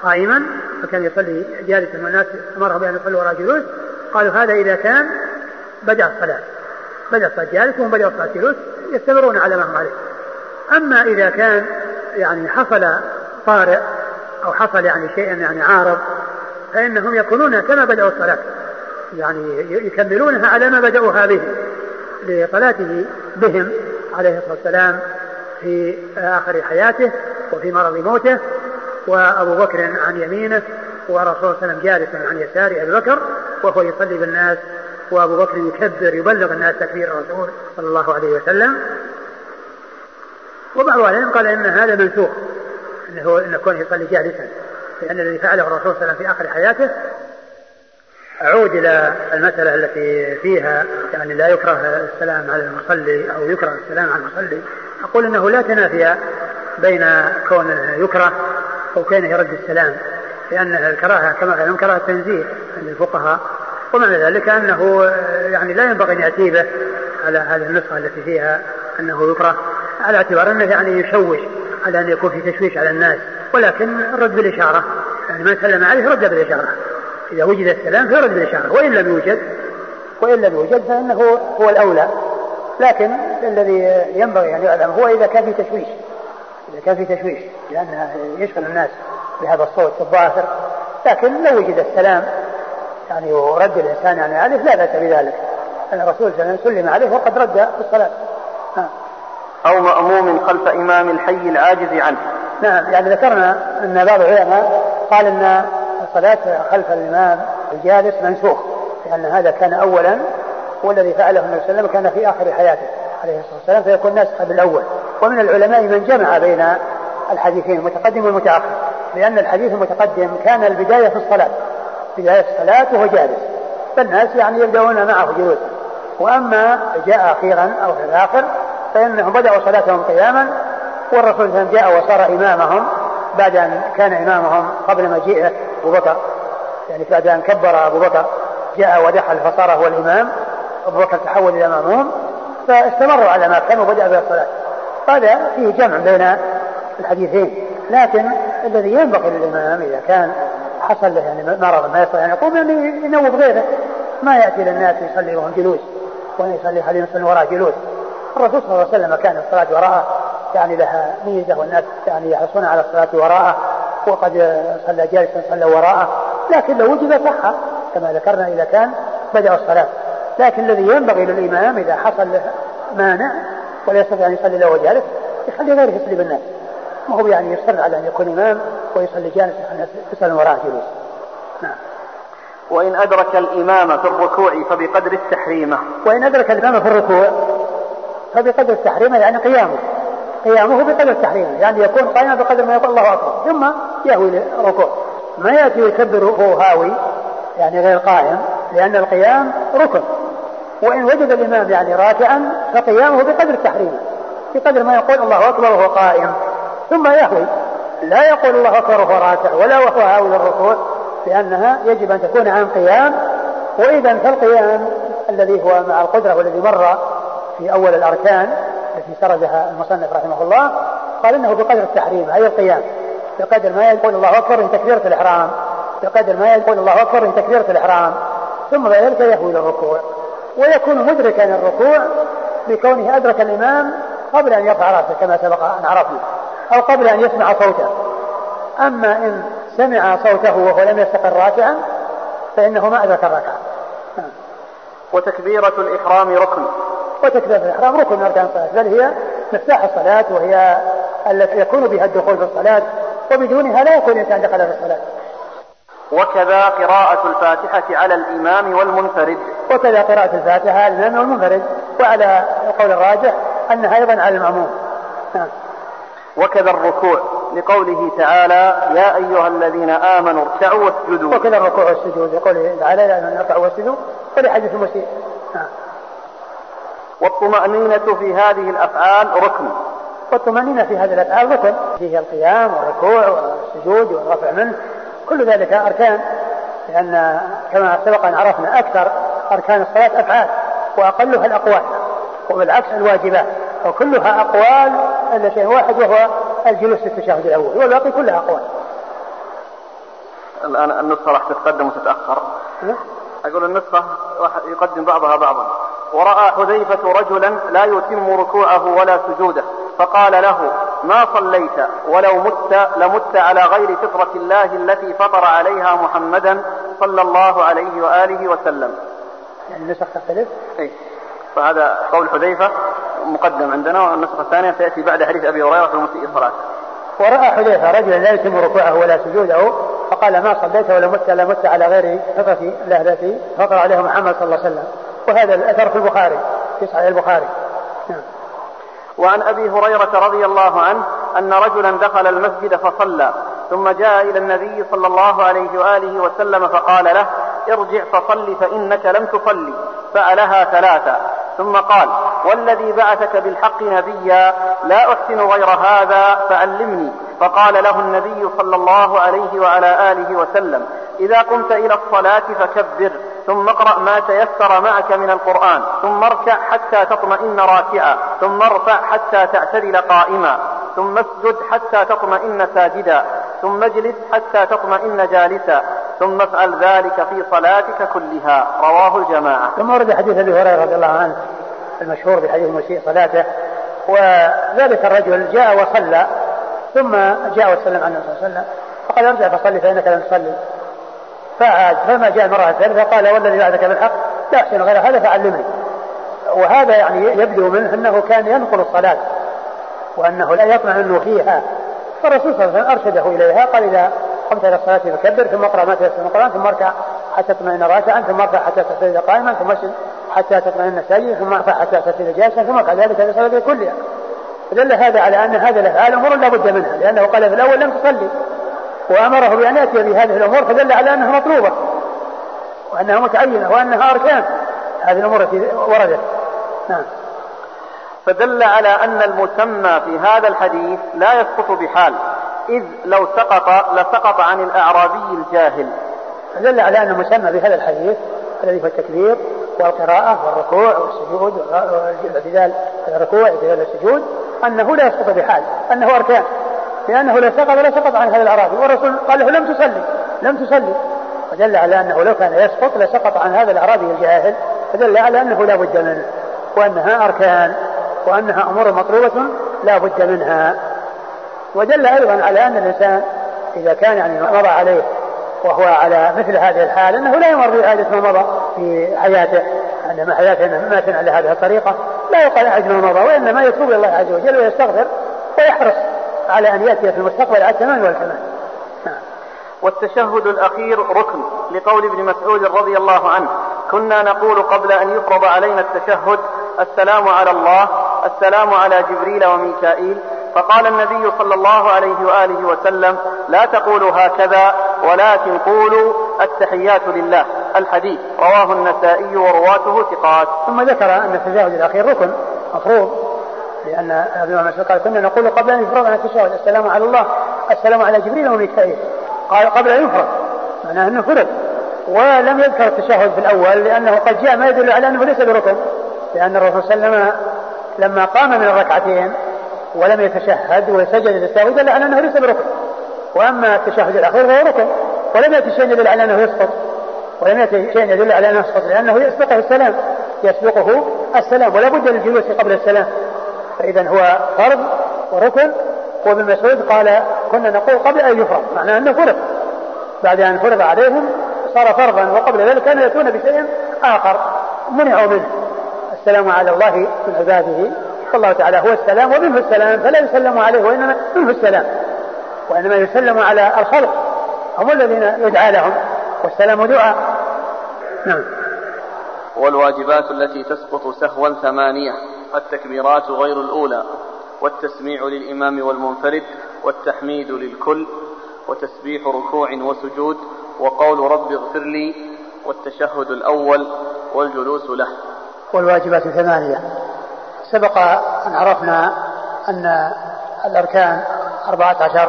S3: قائما فكان يصلي جالسا والناس أمره بأن يصلوا وراء جلوس. قالوا هذا إذا كان بدأ الصلاة جالس وهم بدأوا الصلاة جلوس يستمرون على ما هم عليه. أما إذا كان يعني حصل طارئ أو حصل يعني شيء يعني عارض فإنهم يكونون كما بدأوا الصلاة يعني يكملونها على ما بدأوها به لصلاته بهم عليه الصلاة والسلام في آخر حياته وفي مرض موته، وأبو بكر عن يمينه ورسول الله صلى الله عليه وسلم جالسا عن يسار أبي بكر وهو يصلي بالناس، وأبو بكر يكبر يبلغ الناس تكبير الرسول صلى الله عليه وسلم. وبعض العلماء قال إن هذا منسوخ إنه كونه يصلي جالسا، لأن الذي فعله الرسول صلى الله عليه وسلم في آخر حياته. أعود إلى المسألة التي فيها يعني لا يكره السلام على المصلي أو يكره السلام على المصلي. أقول إنه لا تنافي بين كونه يكره أو كونه يرد السلام، لأن الكراهة كما قالوا كراهة تنزيه عند الفقهاء، ومعنى ذلك أنه يعني لا ينبغي أن يأتي به على هذه النسخة التي فيها أنه يكره، على اعتبار أنه يعني يشوش على أن يكون في تشويش على الناس، ولكن رد بالإشارة، يعني من سلم عليه رد بالإشارة، إذا وجد السلام فيرد بالإشارة، وإن لم يوجد فإنه هو الأولى. لكن الذي ينبغي أن يعلم هو إذا كان في تشويش لأنه يشغل الناس بهذا الصوت الظاهر. لكن لو وجد السلام يعني ورد الإنسان يعني عليه لا بأس بذلك، أن الرسول صلى الله عليه وسلم سلم عليه وقد رد في الصلاة.
S2: أو مأموم خلف إمام الحي العاجز عنه.
S3: نعم، يعني ذكرنا أن بعض العلماء قال أن الصلاة خلف الإمام الجالس منسوخ، لأن هذا كان أولا والذي فعله النبي صلى الله عليه وسلم كان في آخر حياته عليه الصلاة والسلام، فيكون ناسخا بالأول. ومن العلماء من جمع بين الحديثين المتقدم والمتأخر، لأن الحديث المتقدم كان البداية في الصلاة، بداية الصلاة وهو جالس، فالناس يعني يبدأون معه جلوسا. وأما جاء أخيرا أو في الآخر فإنهم بدأوا صلاتهم قياما، والرسول صلى الله عليه وسلم جاء وصار إمامهم بعد أن كان إمامهم قبل مجيئه أبو بكر، يعني بعد أن كبر أبو بكر جاء ودخل فصار هو الإمام، أبو بكر تحول إلى مأموم، فاستمروا على ما كانوا وبدأ بالصلاة. هذا فيه جمع بين الحديثين. لكن الذي ينبغي للإمام إذا كان حصل له يعني مرض ما يستطيع أن يقوم يعني ينوب غيره، ما يأتي للناس يصلي وهم جلوس ويصلي حديث يصلي وراء جلوس. الرسول صلى الله عليه وسلم كان الصلاة وراءه يعني لها ميزة، والناس يعني يحرصون على الصلاة وراءه، وقد صلى جالسا صلى وراءه، لكن لو وجد صح كما ذكرنا إذا كان بدأ الصلاة. لكن الذي ينبغي للإمام إذا حصل له مانع ولا يستطيع أن يصلي له جالس يخلي غيره يصلي بالناس، ما هو يعني يصر على أن يكون إمام ويصلي جالس يصلي وراءه جلوس. نعم.
S2: وإن أدرك الإمام في الركوع فبقدر التحريمة.
S3: وإن أدرك الإمام في الركوع فبقدر التحريمة، يعني قيامه بقدر التحريمة، يعني يكون قائما بقدر ما يقول الله أكبر ثم يهوي للركوع، ما يأتي يكبر وهو هاوي يعني غير قائم، لأن القيام ركن. وإن وجد الإمام يعني راكعا فقيامه بقدر التحريمة، بقدر ما يقول الله أكبر وهو قائم ثم يهوي، لا يقول الله أكبر وهو راكع ولا وهو هاوي للركوع، لأنها يجب أن تكون عن قيام. وإذا فالقيام الذي هو مع القدرة والذي مر في أول الأركان التي سردها المصنف رحمه الله قال إنه بقدر التحريم، أي القيام بقدر ما يقول الله أكبر في تكبيرة الإحرام، بقدر ما يقول الله أكبر في تكبيرة الإحرام، ثم ذلك يهوي للركوع ويكون مدركا الركوع بكونه أدرك الإمام قبل أن يرفع رأسه كما سبق أن عرفنا، أو قبل أن يسمع صوته. أما إن سمع صوته وهو لم يستقر راكعا فإنه ما أدرك الركعة.
S2: وتكبيرة الإحرام ركن.
S3: وتكبيرة الإحرام ركن من أركان الصلاة، بل هي مفتاح الصلاة وهي التي يكون بها الدخول في الصلاة، وبدونها لا يكون الإنسان دخل في الصلاة.
S2: وكذا قراءة الفاتحة على الإمام والمنفرد.
S3: وكذا قراءة الفاتحة على الإمام والمنفرد، وعلى القول الراجح أنها أيضا على المأموم.
S2: وكذا الركوع لقوله تعالى يا أيها الذين آمنوا اركعوا واسجدوا.
S3: وكذا الركوع والسجود لقوله تعالى يا أيها الذين اركعوا واسجدوا، ولحديث المسيء.
S2: والطمأنينة في هذه الأفعال ركن.
S3: والطمأنينة في هذه الأفعال ركن، فيه القيام والركوع والسجود والرفع منه، كل ذلك أركان، لأن كما سبق أن عرفنا أكثر أركان الصلاة أفعال وأقلها الأقوال، وبالعكس الواجبات، وكلها أقوال إلا شيء واحد وهو الجلوس في التشهد الأول، والباقي كلها أقوال.
S2: الآن النسخة راح تتقدم وتتأخر. أقول النسخة يقدم بعضها بعضا. ورأى حذيفة رجلا لا يتم ركوعه ولا سجوده فقال له ما صليت ولو مت لمت على غير فطرة الله التي فطر عليها محمدا صلى الله عليه وآله وسلم.
S3: يعني النسخ تختلف؟
S2: إيه. فهذا قول حذيفة مقدم عندنا، والنسخة الثانية تأتي بعد حديث أبي هريرة في المسيء صلاته.
S3: ورأى حذيفة رجلا لا يتم ركوعه ولا سجوده فقال ما صليت ولو مت لمت على غير فطرة الله التي فطر عليها محمد صلى الله عليه وسلم. وهذا الأثر في البخاري في صحيح البخاري.
S2: وعن أبي هريرة رضي الله عنه أن رجلا دخل المسجد فصلى ثم جاء إلى النبي صلى الله عليه وآله وسلم فقال له ارجع فصل فإنك لم تصلي، فعلها 3 ثم قال والذي بعثك بالحق نبيا لا أحسن غير هذا فعلمني. فقال له النبي صلى الله عليه وعلى آله وسلم إذا قمت إلى الصلاة فكبر ثم اقرأ ما تيسر معك من القرآن ثم اركع حتى تطمئن راكعا ثم ارفع حتى تعتدل قائما ثم اسجد حتى تطمئن ساجدا ثم اجلس حتى تطمئن جالسا ثم افعل ذلك في صلاتك كلها. رواه الجماعة.
S3: ثم ورد حديث أبي هريرة رضي الله عنه المشهور بحديث مسيء صلاته. وذلك الرجل جاء وصلى ثم جاء وسلم عنه صلى الله عليه وسلم فقال ارجع فصلي فإنك لم تصلي، فعاد فما جاء مرة ثالثة قال والذي بعثك بالحق لا أحسن غير هذا فعلمني. وهذا يعني يبدو منه أنه كان ينقل الصلاة وأنه لا يطمئن فيها، فالرسول صلى الله عليه وسلم أرشده إليها قال إذا قمت إلى الصلاة فكبر ثم اقرأ ما تيسر من القرآن ثم اركع حتى تطمئن راكعا ثم ارفع حتى تعتدل قائما ثم اسجد حتى تطمئن ساجدا ثم ارفع حتى تعتدل جالسا ثم افعل ذلك في صلاتك كلها. فدل هذا على أن هذه الأفعال أمور لا بد منها، لأنه قال في الأول لم تصلي وأمره بأن يأتي بهذه الأمور، فدل على أنها مطلوبة وأنها متعينة وأنها أركان هذه الأمور التي وردت. نعم.
S2: فدل على أن المسمى في هذا الحديث لا يسقط بحال، إذ لو سقط لسقط عن الأعرابي الجاهل.
S3: فدل على أن المسمى بهذا الحديث الذي هو التكبير والقراءة والركوع والسجود والاعتدال الركوع والاعتدال السجود أنه لا يسقط بحال، أنه أركان، لأنه لا سقط عن هذا الأعرابي، والرسول قال له لم تصلي. فدل على أنه لو كان يسقط لسقط عن هذا الأعرابي الجاهل، فدل على أنه لا بد منه وأنها أركان وأنها أمور مطلوبة لا بد منها. ودل أيضا على أن الإنسان إذا كان يعني مضى عليه وهو على مثل هذه الحال أنه لا يمر بحاجة ما مضى في حياته، عندما حياته مات على هذه الطريقة لا يقال أعد ما مضى، وإنما يتوب إلى الله عز وجل ويستغفر ويحرص على أن يأتي في المستقبل على التمام والكمال.
S2: والتشهد الأخير ركن، لقول ابن مسعود رضي الله عنه كنا نقول قبل أن يفرض علينا التشهد السلام على الله، السلام على جبريل وميكائيل، فقال النبي صلى الله عليه وآله وسلم لا تقولوا هكذا ولكن قولوا التحيات لله. الحديث رواه النسائي ورواته ثقات.
S3: ثم ذكر أن التشهد الأخير ركن مفروض، لأن ابن مسعود قال كنا نقول قبل أن يفرض علينا التشهد السلام على الله، السلام على جبريل وميكائيل، قال قبل أن يفرض معناه أنه فرض، ولم يذكر التشهد في الأول لأنه قد جاء ما يدل على أنه ليس بركن، لأن الرسول صلى الله عليه وسلم لما قام من الركعتين ولم يتشهد وسجد للسهو دل على أنه ليس بركن. وأما التشهد الأخير فهو ركن، ولم يأتي شيء يدل على أنه يسقط، لأنه يسبقه السلام ولا بد للجلوس قبل السلام، فإذا هو فرض وركن. وابن مسعود قال كنا نقول قبل أن يفرض، معناه أنه فرض، بعد أن فرض عليهم صار فرضا، وقبل ذلك كانوا يأتون بشيء آخر منعوا منه. السلام على الله من عباده، والله تعالى هو السلام ومنه السلام، فلا يسلم عليه وإنما منه السلام، وإنما يسلم على الخلق هم الذين يدعى لهم، والسلام دعاء. نعم.
S2: والواجبات التي تسقط سهوا 8: التكبيرات غير الأولى، والتسميع للإمام والمنفرد، والتحميد للكل، وتسبيح ركوع وسجود، وقول رب اغفر لي، والتشهد الأول، والجلوس له.
S3: والواجبات 8. سبق أن عرفنا أن الأركان 14،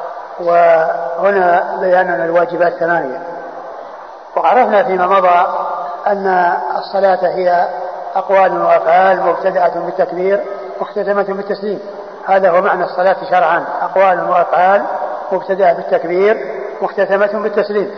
S3: وهنا بياننا الواجبات 8. وعرفنا فيما مضى أن الصلاة هي أقوال وأفعال مبتدأة بالتكبير مختتمة بالتسليم، هذا هو معنى الصلاة شرعا، أقوال وأفعال مبتدأة بالتكبير مختتمة بالتسليم.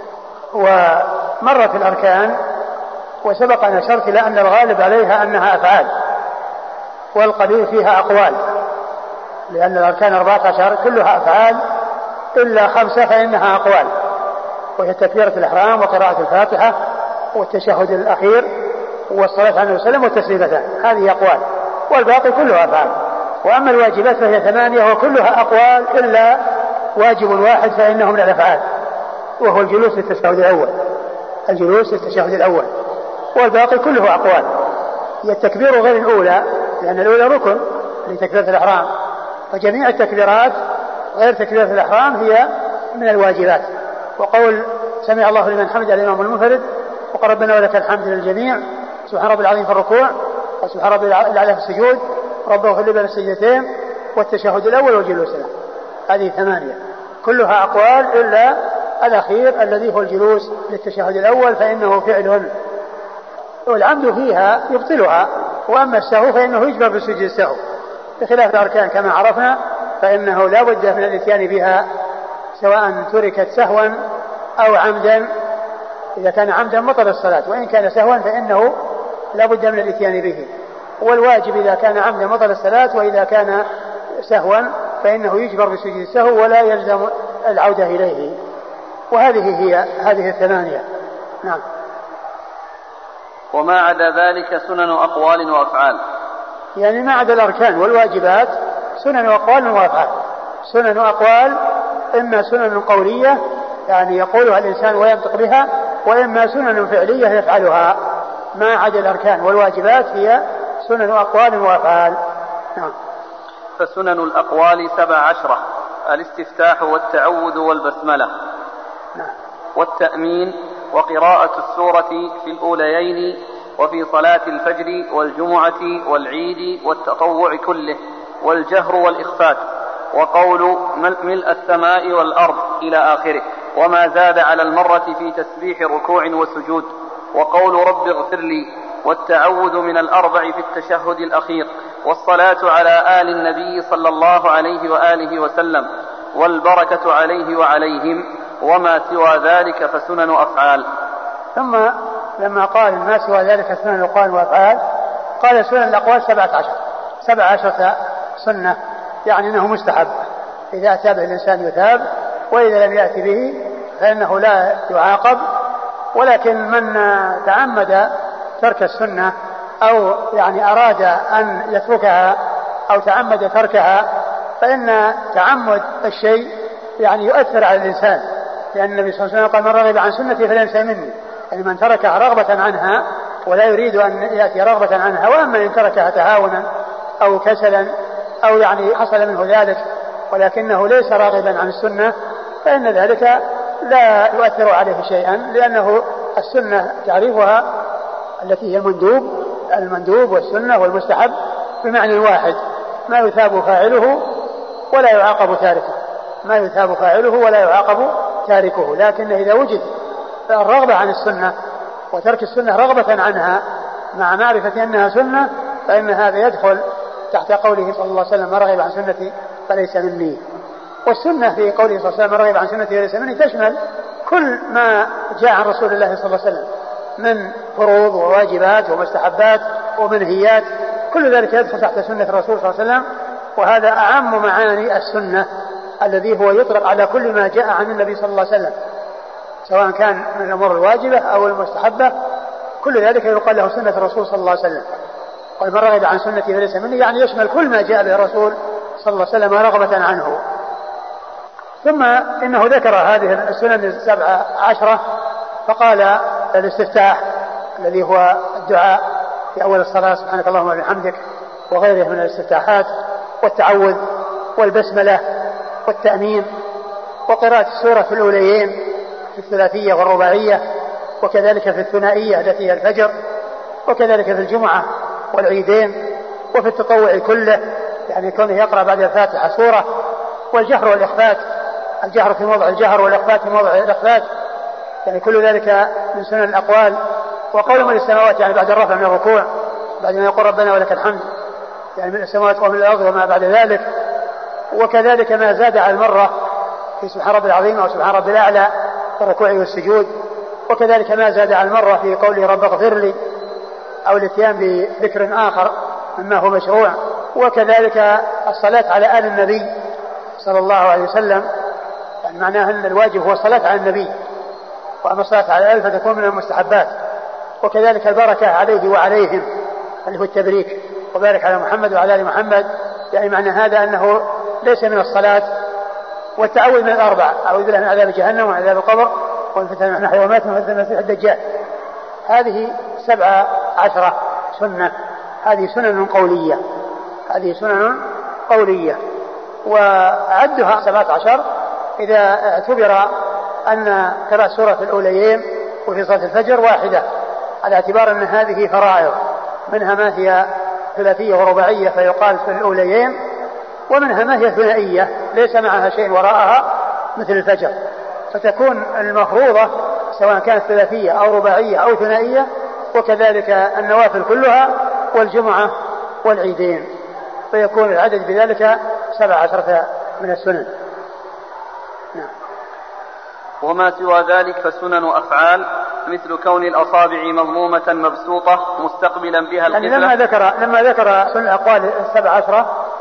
S3: ومرت الأركان وسبق أن أشرت إلى أن الغالب عليها أنها أفعال والقليل فيها أقوال، لأن الأركان 14 كلها أفعال إلا 5 فإنها أقوال، وهي تكبيرة الإحرام وقراءة الفاتحة والتشهد الأخير والصلاة على النبي صلى الله عليه وسلم والتسليمتان، هذه أقوال، والباقي كلها أفعال. وأما الواجبات فهي 8 وكلها أقوال إلا واجب واحد فإنه من الأفعال، وهو الجلوس للتشهد الأول، الجلوس للتشهد الأول، والباقي كله أقوال. هي التكبير غير الأولى، لأن الأولى ركن لتكبيرة الإحرام، فجميع التكبيرات غير تكبيرة الإحرام هي من الواجبات. وقول سمع الله لمن حمد الإمام المنفرد وقال ربنا ولك الحمد للجميع، سبحان ربي العظيم في الركوع، وسبحان ربي الأعلى في السجود، ربه اغفر لي بين السجدتين، والتشهد الأول والجلوس له. هذه 8 كلها أقوال إلا الأخير الذي هو الجلوس للتشهد الأول، فإنه فعل، والعمد فيها يبطلها، وأما السهو فإنه يجبر بسجود السهو، بخلاف الأركان كما عرفنا فإنه لا بد من الاتيان بها سواء تركت سهوا أو عمدا. إذا كان عمدا بطل الصلاة، وإن كان سهوا فإنه لا بد من الاتيان به. والواجب إذا كان عمدا بطل الصلاة، وإذا كان سهوا فإنه يجبر بسجود السهو ولا يلزم العودة إليه. وهذه هي هذه 8. نعم.
S2: وما عدا ذلك سنن أقوال وأفعال،
S3: يعني ما عدا الأركان والواجبات سنن أقوال وأفعال. سنن أقوال إما سنن قولية يعني يقولها الإنسان وينطق بها، وإما سنن فعلية يفعلها. ما عدا الأركان والواجبات هي سنن أقوال وأفعال. نعم.
S2: فسنن الأقوال 17: الاستفتاح والتعوذ والبسملة،
S3: نعم،
S2: والتأمين، وقراءة السورة في الأوليين، وفي صلاة الفجر والجمعة والعيد والتطوع كله، والجهر والإخفات، وقول ملء السماء والأرض إلى آخره، وما زاد على المرة في تسبيح ركوع وسجود، وقول رب اغفر لي، والتعوذ من الأربع في التشهد الأخير، والصلاة على آل النبي صلى الله عليه وآله وسلم، والبركة عليه وعليهم، وما سوى ذلك فسنن أفعال.
S3: ثم لما قال ما سوى ذلك سنن أقوال وأفعال قال سنن الأقوال 17 سنة، يعني أنه مستحب، إذا أتى به الإنسان يثاب، وإذا لم يأتي به فإنه لا يعاقب. ولكن من تعمد ترك السنة أو يعني أراد أن يتركها أو تعمد تركها فإن تعمد الشيء يعني يؤثر على الإنسان، لأن النبي صلى الله عليه وسلم قال من رغب عن سنتي فليس مني، يعني من تركها رغبة عنها ولا يريد أن يأتي رغبة عنها. وأما إن تركها تهاونا أو كسلا أو يعني حصل منه ذلك ولكنه ليس راغبا عن السنة فإن ذلك لا يؤثر عليه شيئا، لأنه السنة تعريفها التي هي المندوب والسنة والمستحب بمعنى واحد، ما يثاب فاعله ولا يعاقب تاركه، ما يثاب فاعله ولا يعاقب تاركه. لكن إذا وجد الرغبة عن السنة وترك السنة رغبة عنها مع معرفة أنها سنة فإن هذا يدخل تحت قوله صلى الله عليه وسلم من رغب عن سنتي فليس مني. والسنة في قوله صلى الله عليه وسلم من رغب عن سنتي فليس مني تشمل كل ما جاء عن رسول الله صلى الله عليه وسلم من فروض وواجبات ومستحبات ومنهيات، كل ذلك يدخل تحت سنة الرسول صلى الله عليه وسلم. وهذا أعم معاني السنة الذي هو يطلق على كل ما جاء عن النبي صلى الله عليه وسلم سواء كان من الأمور الواجبة أو المستحبة، كل ذلك يقال له سنة الرسول صلى الله عليه وسلم. قال من رغب عن سنتي فليس مني يعني يشمل كل ما جاء به الرسول صلى الله عليه وسلم رغبة عنه. ثم إنه ذكر هذه السنن 17 فقال الاستفتاح الذي هو الدعاء في أول الصلاة سبحانك اللهم وبحمدك وغيره من الاستفتاحات، والتعوذ والبسملة والتأمين، وقراءة السورة في الأوليين في الثلاثية والرباعية، وكذلك في الثنائية التي هي الفجر، وكذلك في الجمعة والعيدين، وفي التطوع كله يعني كونه يقرأ بعد الفاتحة سورة، والجهر والإخفات، الجهر في موضع الجهر والإخفات في موضع الإخفات، يعني كل ذلك من سنن الأقوال. وقول من السماوات يعني بعد الرفع من الركوع بعد ما يقول ربنا ولك الحمد يعني من السماوات ومن الأرض وما بعد ذلك، وكذلك ما زاد على المرة في سبحان ربي العظيم أو سبحان ربي الأعلى في الركوع والسجود. وكذلك ما زاد على المرة في قوله رب اغفر لي أو الاتيان بذكر آخر مما هو مشروع. وكذلك الصلاة على آل النبي صلى الله عليه وسلم، يعني معناه أن الواجب هو الصلاة على النبي، وأما الصلاة على آل فتكون من المستحبات. وكذلك البركة عليه وعليهم اللي هو التبريك، وبارك على محمد وعلى آل محمد، يعني معنى هذا أنه ليس من الصلاة. والتعوذ من الأربع، أعوذ بالله من عذاب جهنم وعذاب القبر ومن فتنة المحيا والممات ومن فتنة المسيح الدجال. هذه 17 سنة، هذه سنن قولية، هذه سنن قولية. وعدها 17 إذا اعتبر أن قراءة سورة الأوليين وفي صلاة الفجر واحدة، على اعتبار أن هذه فرائض، منها ما هي ثلاثية ورباعية فيقال في الأوليين، ومنها ما هي ثنائية ليس معها شيء وراءها مثل الفجر، فتكون المفروضة سواء كانت ثلاثية أو رباعية أو ثنائية. وكذلك النوافل كلها والجمعة والعيدين، فيكون العدد بذلك 17 من السنن. نعم.
S2: وما سوى ذلك فسنن أفعال، مثل كون الأصابع مضمومة مبسوطة مستقبلا بها القبلة.
S3: يعني لما ذكر سنن الأقوال 17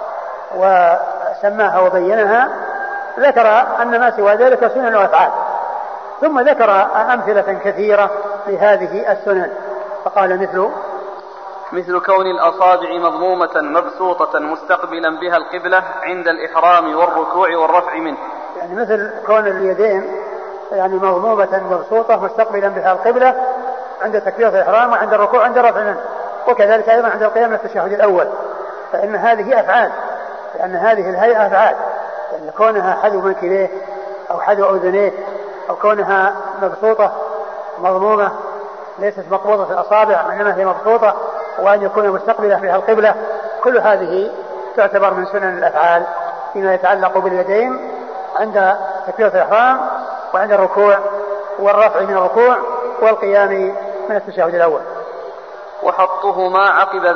S3: وسماها وبينها، ذكر أن ما سوى ذلك سنن وأفعال، ثم ذكر أمثلة كثيرة لهذه السنن، فقال
S2: مثل كون الأصابع مضمومة مبسوطة مستقبلا بها القبلة عند الإحرام والركوع والرفع منه،
S3: يعني مثل كون اليدين يعني مضمومة مبسوطة مستقبلا بها القبلة عند تكبيرة الإحرام وعند الركوع عند الرفع منه، وكذلك أيضا عند القيام من التشهد الأول. فإن هذه أفعال، لأن هذه الهيئة أفعال، لأن كونها حذو منكبيه أو حذو أذنيه أو كونها مبسوطة مضمومة ليست مقبوضة في الأصابع إنما هي مبسوطة، وأن يكون مستقبلة بها القبلة، كل هذه تعتبر من سنن الأفعال فيما يتعلق باليدين عند تكبيرة الإحرام وعند الركوع والرفع من الركوع والقيام من التشهد الأول.
S2: وحطهما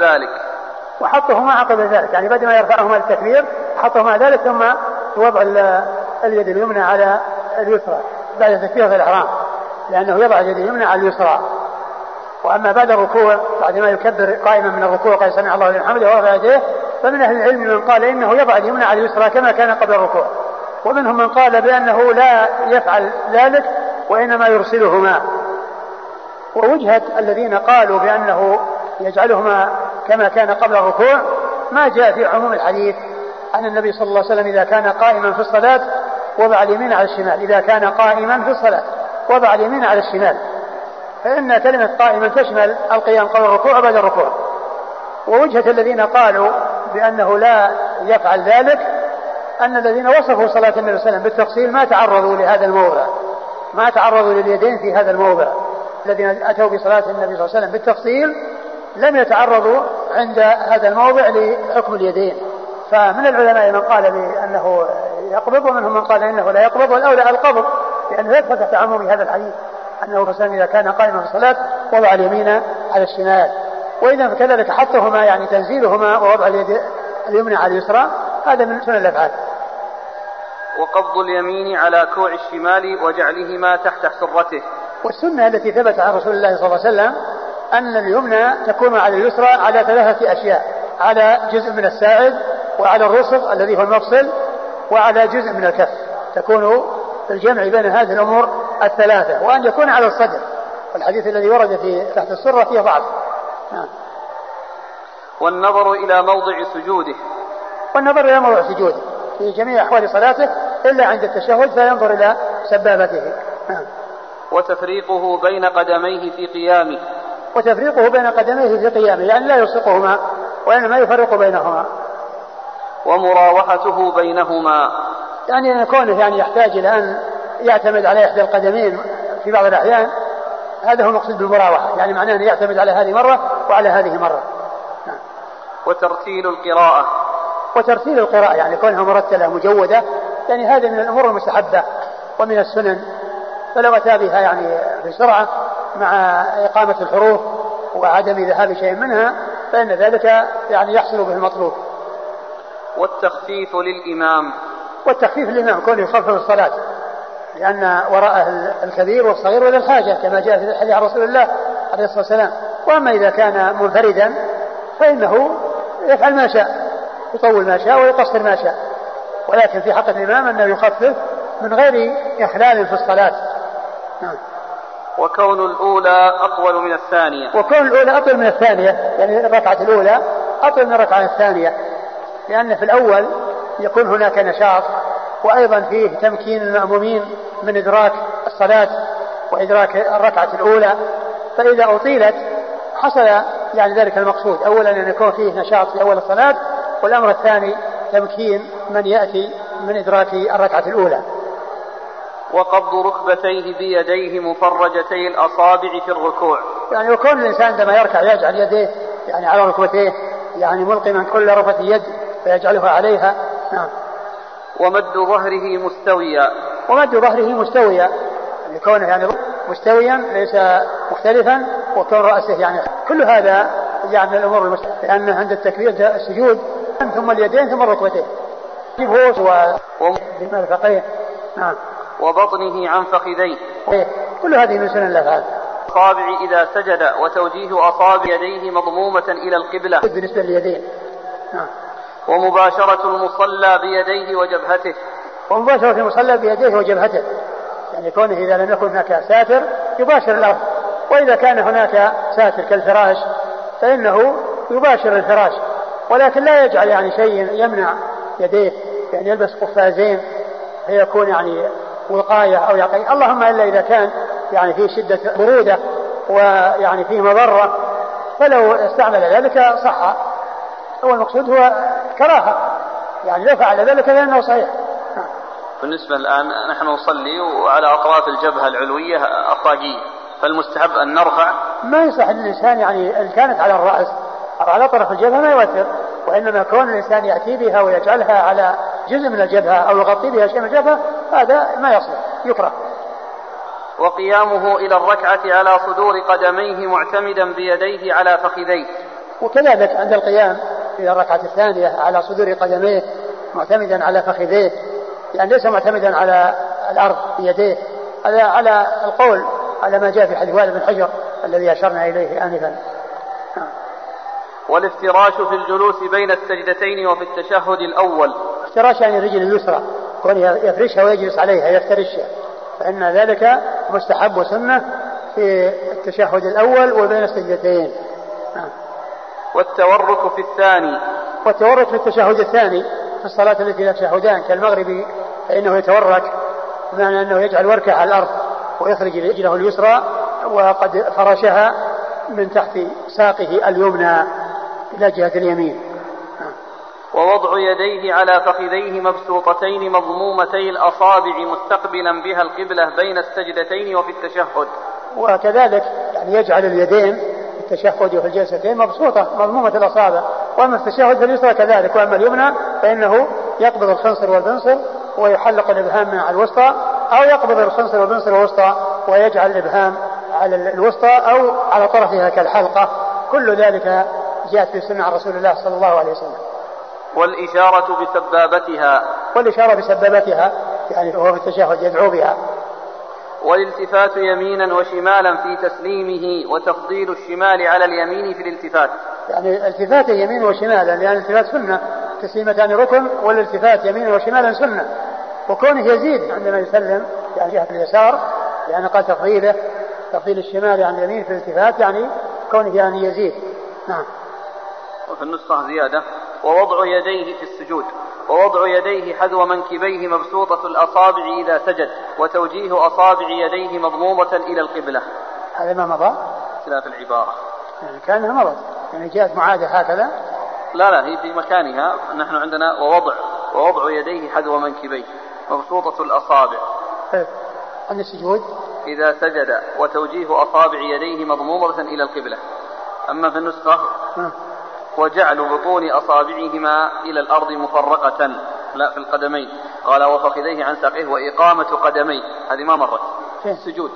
S2: عقب ذلك، يعني بعد ما يرفعهما للتكبير حطهما ذلك، ثم وضع اليد اليمنى على اليسرى بعد تكبيرة الإحرام، لأنه يضع اليد اليمنى على اليسرى. وأما بعد الركوع بعد ما يكبر قائما من الركوع قال سمع الله لمن حمده ورفع يديه، فمن أهل العلم من قال إنه يضع اليمنى على اليسرى كما كان قبل الركوع، ومنهم من قال بأنه لا يفعل ذلك وإنما يرسلهما. ووجهة الذين قالوا بأنه يجعلهما كما كان قبل الركوع ما جاء في عموم الحديث أن النبي صلى الله عليه وسلم إذا كان قائما في الصلاة وضع اليمين على الشمال، إذا كان قائما في الصلاة وضع اليمين على الشمال، فإن كلمة قائما تشمل القيام قبل الركوع وبعد الركوع. ووجهة الذين قالوا بأنه لا يفعل ذلك أن الذين وصفوا صلاة النبي صلى الله عليه وسلم بالتفصيل ما تعرضوا لهذا الموضع، ما تعرضوا لليدين في هذا الموضع. الذين أتوا بصلاة النبي صلى الله عليه وسلم بالتفصيل لم يتعرضوا عند هذا الموضع لحكم اليدين. فمن العلماء من قال بأنه يقبض، ومنهم من قال إنه لا يقبض، والأولى القبض لأنه يدخل تحت عموم هذا الحديث أنه فسلم إذا كان قائما في الصلاة وضع اليمين على الشمال. وإذا فكذلك حطهما يعني تنزيلهما ووضع اليد اليمنى على اليسرى، هذا من سنن الأفعال. وقبض اليمين على كوع الشمال وجعلهما تحت سرته.
S3: والسنة التي ثبت عن رسول الله صلى الله عليه وسلم أن اليمنى تكون على اليسرى على 3 أشياء: على جزء من الساعد، وعلى الرسغ الذي هو المفصل، وعلى جزء من الكف. تكون الجمع بين هذه الأمور 3، وأن يكون على الصدر، والحديث الذي ورد في تحت السرة فيه ضعف.
S2: والنظر إلى موضع سجوده،
S3: والنظر إلى موضع سجوده في جميع أحوال صلاته إلا عند التشهد فينظر إلى سبابته.
S2: وتفريقه بين قدميه في قيامه،
S3: وتفريقه بين قدميه في قيامه يعني لا يلصقهما وإنما يفرق بينهما.
S2: ومراوحته بينهما،
S3: يعني أن كونه يعني يحتاج إلى أن يعتمد على إحدى القدمين في بعض الأحيان، هذا هو مقصود بالمراوحة، يعني معناه أن يعتمد على هذه مرة وعلى هذه مرة.
S2: وترتيل القراءة،
S3: وترتيل القراءة يعني كونها مرتلة مجودة، يعني هذا من الأمور المستحبة ومن السنن، فلو أتى بها يعني بسرعة مع إقامة الحروف وعدم ذهاب شيء منها فإن ذلك يعني يحصل به المطلوب.
S2: والتخفيف للإمام،
S3: والتخفيف الإمام كونه يخفف الصلاة لأن وراءه الكبير والصغير وذا الحاجة كما جاء في الحديث عن رسول الله عليه الصلاة والسلام. وأما إذا كان منفردا فإنه يفعل ما شاء، يطول ما شاء ويقصر ما شاء، ولكن في حق الإمام أنه يخفف من غير إخلال في الصلاة.
S2: وكون الأولى أطول من الثانية،
S3: وكون الأولى أطول من الثانية يعني الركعة الأولى أطول من الركعة الثانية، لأن في الأول يكون هناك نشاط وأيضا فيه تمكين المأمومين من إدراك الصلاة وإدراك الركعة الأولى، فإذا أطيلت حصل يعني ذلك المقصود، أولا أن يكون فيه نشاط في أول الصلاة، والأمر الثاني تمكين من يأتي من إدراك الركعة الأولى.
S2: وقبض ركبتيه بيديه مفرجتي الأصابع في الركوع،
S3: يعني وكون الإنسان عندما يركع يجعل يديه يعني على ركبتيه يعني ملقما كل رفة يد فيجعلها عليها. نعم.
S2: ومد ظهره مستويا،
S3: ومد ظهره مستويا يعني كونه يعني مستويا ليس مختلفا، وكون رأسه يعني كل هذا يعني الأمور المستوية، لأن عند التكبير السجود ثم اليدين ثم الركبتين ومرفقيه. نعم.
S2: وبطنه عن فخذيه،
S3: كل هذه من سنن الأفعال.
S2: أصابع إذا سجد وتوجيه أصابع يديه مضمومة إلى القبلة
S3: بالنسبة لليدين.
S2: ومباشرة المصلى بيديه وجبهته،
S3: ومباشرة المصلى بيديه وجبهته يعني كونه إذا لم يكن هناك ساتر يباشر الأرض، وإذا كان هناك ساتر كالفراش فإنه يباشر الفراش، ولكن لا يجعل يعني شيء يمنع يديه يعني يلبس قفازين فيكون يعني وقاية أو يقي، اللهم إلا إذا كان يعني فيه شدة برودة ويعني فيه مضرة فلو استعمل ذلك صح، هو المقصود هو كراهة يعني لو فعل ذلك لأنه صحيح.
S2: بالنسبة الآن نحن نصلي وعلى أطراف الجبهة العلوية الطاقية، فالمستحب أن نرفع،
S3: ما يصح للإنسان يعني إن كانت على الرأس أو على طرف الجبهة ما يوتر، وإنما كون الإنسان يأتي بها ويجعلها على جزء من الجبهة أو يغطي بها شيء من الجبهة هذا ما يصلح يكره.
S2: وقيامه إلى الركعة على صدور قدميه معتمدا بيديه على فخذيه،
S3: وكذلك عند القيام إلى الركعة الثانية على صدور قدميه معتمدا على فخذيه، يعني ليس معتمدا على الأرض بيديه، هذا على القول على ما جاء في حديث وائل بن حجر الذي أشرنا إليه آنفا.
S2: والافتراش في الجلوس بين السجدتين وفي التشهد الأول،
S3: افتراش يعني الرجل اليسرى كون يفرشها ويجلس عليها يفترشها، فإن ذلك مستحب وسنة في التشهد الأول وبين السجدتين.
S2: والتورك في الثاني،
S3: والتورك في التشهد الثاني في الصلاة التي لا تشهدان كالمغرب فإنه يتورك بمعنى أنه يجعل وركه على الأرض ويخرج رجله اليسرى وقد فرشها من تحت ساقه اليمنى إلى جهة اليمين.
S2: ووضع يديه على فخذيه مبسوطتين مضمومتي الأصابع مستقبلا بها القبلة بين السجدتين وفي التشهد،
S3: وكذلك يعني يجعل اليدين في التشهد وفي الجلستين مبسوطة مضمومة الأصابع، وأما التشهد فاليسرى كذلك، وأما اليمنى فإنه يقبض الخنصر والبنصر ويحلق الإبهام مع الوسطى، أو يقبض الخنصر والبنصر والوسطى ويجعل الإبهام على الوسطى أو على طرفها كالحلقة، كل ذلك جاءت في سنة عن رسول الله صلى الله عليه وسلم.
S2: والإشارة بسبابتها،
S3: والإشارة بسبابتها يعني هو في التشهد يدعو بها.
S2: والالتفات يمينا وشمالا في تسليمه وتفضيل الشمال على اليمين في الالتفات،
S3: يعني التفات يمين وشمالا لأن الالتفات سنة، تسليمتان ركن والالتفات يمين وشمالا سنة، وكونه يزيد عندما يسلم يعني جهة اليسار يعني قال تفضيل الشمال عن اليمين في الالتفات يعني كونه يعني يزيد. نعم.
S2: وفي النسخة زيادة ووضع يديه في السجود، ووضع يديه حذو منكبيه مبسوطة الأصابع إذا سجد، وتوجيه أصابع يديه مضمومة إلى القبلة.
S3: هذا ما مضى؟
S2: خلاف العبارة
S3: يعني كأنها مضت يعني جاءت معادة هكذا.
S2: لا هي في مكانها، نحن عندنا ووضع يديه حذو منكبيه مبسوطة الأصابع
S3: عند السجود
S2: إذا سجد، وتوجيه أصابع يديه مضمومة إلى القبلة. أما في النسخة وجعل بطون أصابعهما إلى الأرض مفرقة، لا في القدمين، قال وفخذيه عن ساقه وإقامة قدميه، هذه ما مرت في السجود.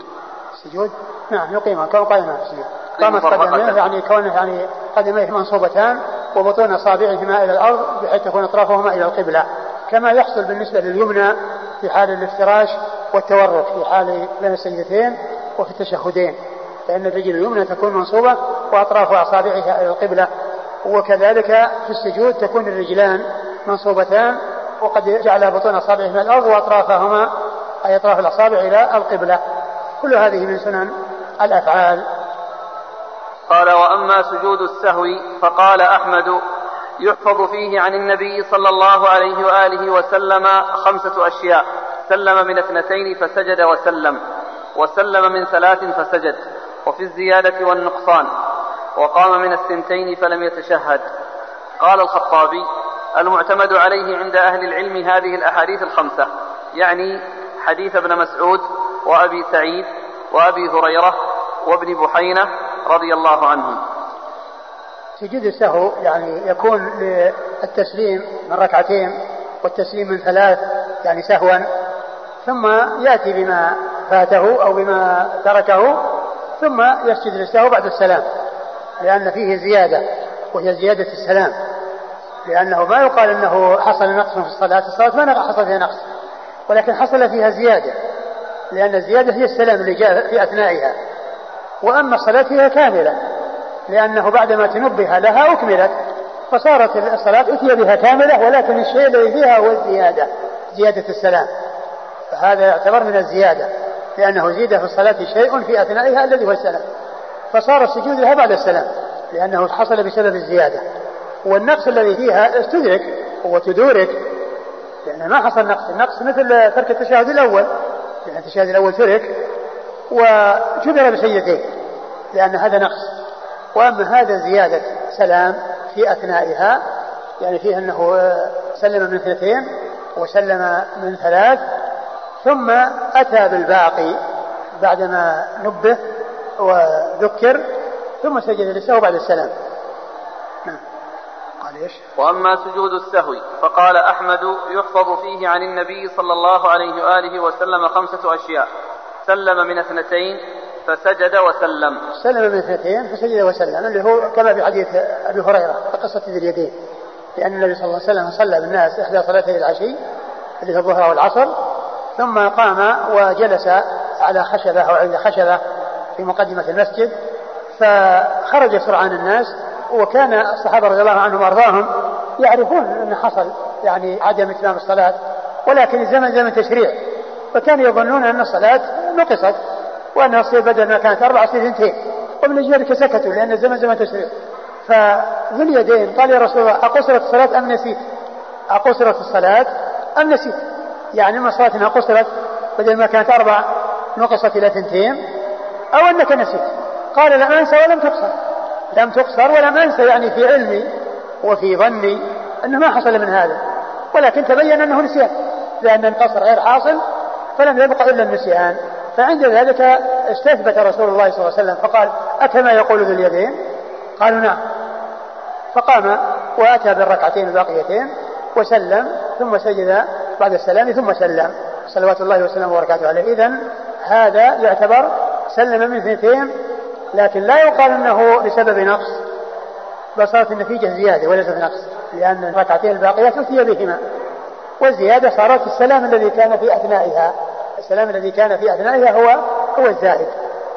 S3: نعم يقيمها كون قائمة في السجود، قامت قدميه يعني كونه يعني قدميه منصوبتان وبطون أصابعهما إلى الأرض بحيث تكون أطرافهما إلى القبلة. كما يحصل بالنسبة لليمنى في حال الافتراش والتورك في حال بين السجدتين وفي التشهدين، فإن الرجل اليمنى تكون منصوبة وأطراف أصابعها إلى القبلة، وكذلك في السجود تكون الرجلان منصوبتان وقد جعل بطون أصابعه من الأرض وأطرافهما أي أطراف الأصابع إلى القبلة. كل هذه من سنن الأفعال.
S2: قال: وأما سجود السهو فقال أحمد: يحفظ فيه عن النبي صلى الله عليه وآله وسلم 5 أشياء: سلم من 2 فسجد وسلم، وسلم من 3 فسجد، وفي الزيادة والنقصان، وقام من 2 فلم يتشهد. قال الخطابي: المعتمد عليه عند أهل العلم هذه الأحاديث 5، يعني حديث ابن مسعود وأبي سعيد وأبي هريرة وابن بحينة رضي الله عنهم.
S3: سجود السهو يعني يكون للتسليم من 2 والتسليم من 3 يعني سهوا، ثم يأتي بما فاته أو بما تركه ثم يسجد للسهو بعد السلام، لأن فيه زيادة وهي زيادة السلام، لأنه ما يقال أنه حصل نقص في الصلاة ما حصل فيها نقص، ولكن حصل فيها زيادة، لأن الزيادة هي السلام اللي جاء في أثنائها، وأما الصلاة فيها كاملة، لأنه بعدما تنبه لها أكملت، فصارت الصلاة أتي بها كاملة، ولكن الشيء الذي فيها هو الزيادة، زيادة السلام، فهذا يعتبر من الزيادة، لأنه زيد في الصلاة شيء في أثنائها الذي هو السلام، فصار السجود لها بعد السلام لأنه حصل بسبب الزيادة. والنقص الذي فيها استدرك وتدورك، لأن ما حصل نقص، النقص مثل ترك التشهد الأول، لأن التشهد الأول ترك وجبر بسجدتين لأن هذا نقص، وأما هذا زيادة سلام في أثنائها، يعني فيه أنه سلم من 2 وسلم من 3 ثم أتى بالباقي بعدما نبه وذكر ثم سجد للسهو بعد السلام. قال إيش؟
S2: وأما سجود السهو فقال أحمد: يحفظ فيه عن النبي صلى الله عليه وآله وسلم 5 أشياء: سلم من 2 فسجد وسلم.
S3: سلم من 2 فسجد وسلم، اللي هو كما في حديث أبي هريرة في قصة ذي اليدين، لأن النبي صلى الله عليه وسلم صلى بالناس إحدى صلاتي العشي اللي هي الظهر والعصر، ثم قام وجلس على خشبة أو عند خشبة في مقدمة المسجد، فخرج سرعان الناس، وكان الصحابة رضي الله عنهم وارضاهم يعرفون أن حصل يعني عدم إتمام الصلاة، ولكن الزمن زمن تشريع، فكانوا يظنون أن الصلاة نقصت وأنها تصير بدل ما كانت 4 تصير 2، ومن ذلك سكتوا لأن الزمن زمن تشريع. فذو اليدين قال: يا رسول الله أقصرت الصلاة أم نسيت؟ أقصرت الصلاة أم نسيت؟ يعني ما صلاة أنها قصرت بدل ما كانت 4 نقصت إلى 2، أو أنك نسيت؟ قال: لم أنسى ولم تقصر، لم تقصر ولم أنسى، يعني في علمي وفي ظني أنه ما حصل من هذا، ولكن تبين أنه نسيان، لأن القصر غير حاصل فلم يبقى إلا النسيان. فعند ذلك استثبت رسول الله صلى الله عليه وسلم فقال: أكما يقول ذو اليدين؟ قالوا: نعم. فقام وأتى بالركعتين الباقيتين وسلم ثم سجد بعد السلام ثم سلم صلوات الله وسلامه وبركاته عليه. إذن هذا يعتبر سلم من 2، لكن لا يقال أنه لسبب نقص، بل صارت النتيجة زيادة وليست نقص، لأن الركعتين الباقيات أتي بهما، والزيادة صارت السلام الذي كان في أثنائها، السلام الذي كان في أثنائها هو الزائد.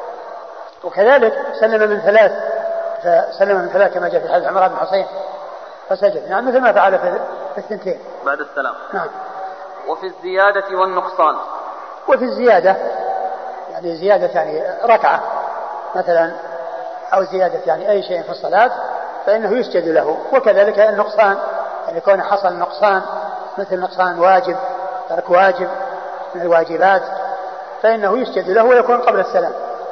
S3: وكذلك سلم من 3 فسلم من 3 كما جاء في حديث عمران بن حسين فسجد، يعني مثل ما فعل في 2
S2: بعد السلام.
S3: نعم.
S2: وفي الزيادة والنقصان.
S3: وفي الزيادة يعني زيادة يعني ركعة مثلا أو زيادة يعني أي شيء في الصلاة فإنه يسجد له، وكذلك النقصان يعني كون حصل نقصان مثل نقصان واجب، ترك واجب من الواجبات، فإنه يسجد له ويكون قبل السلام.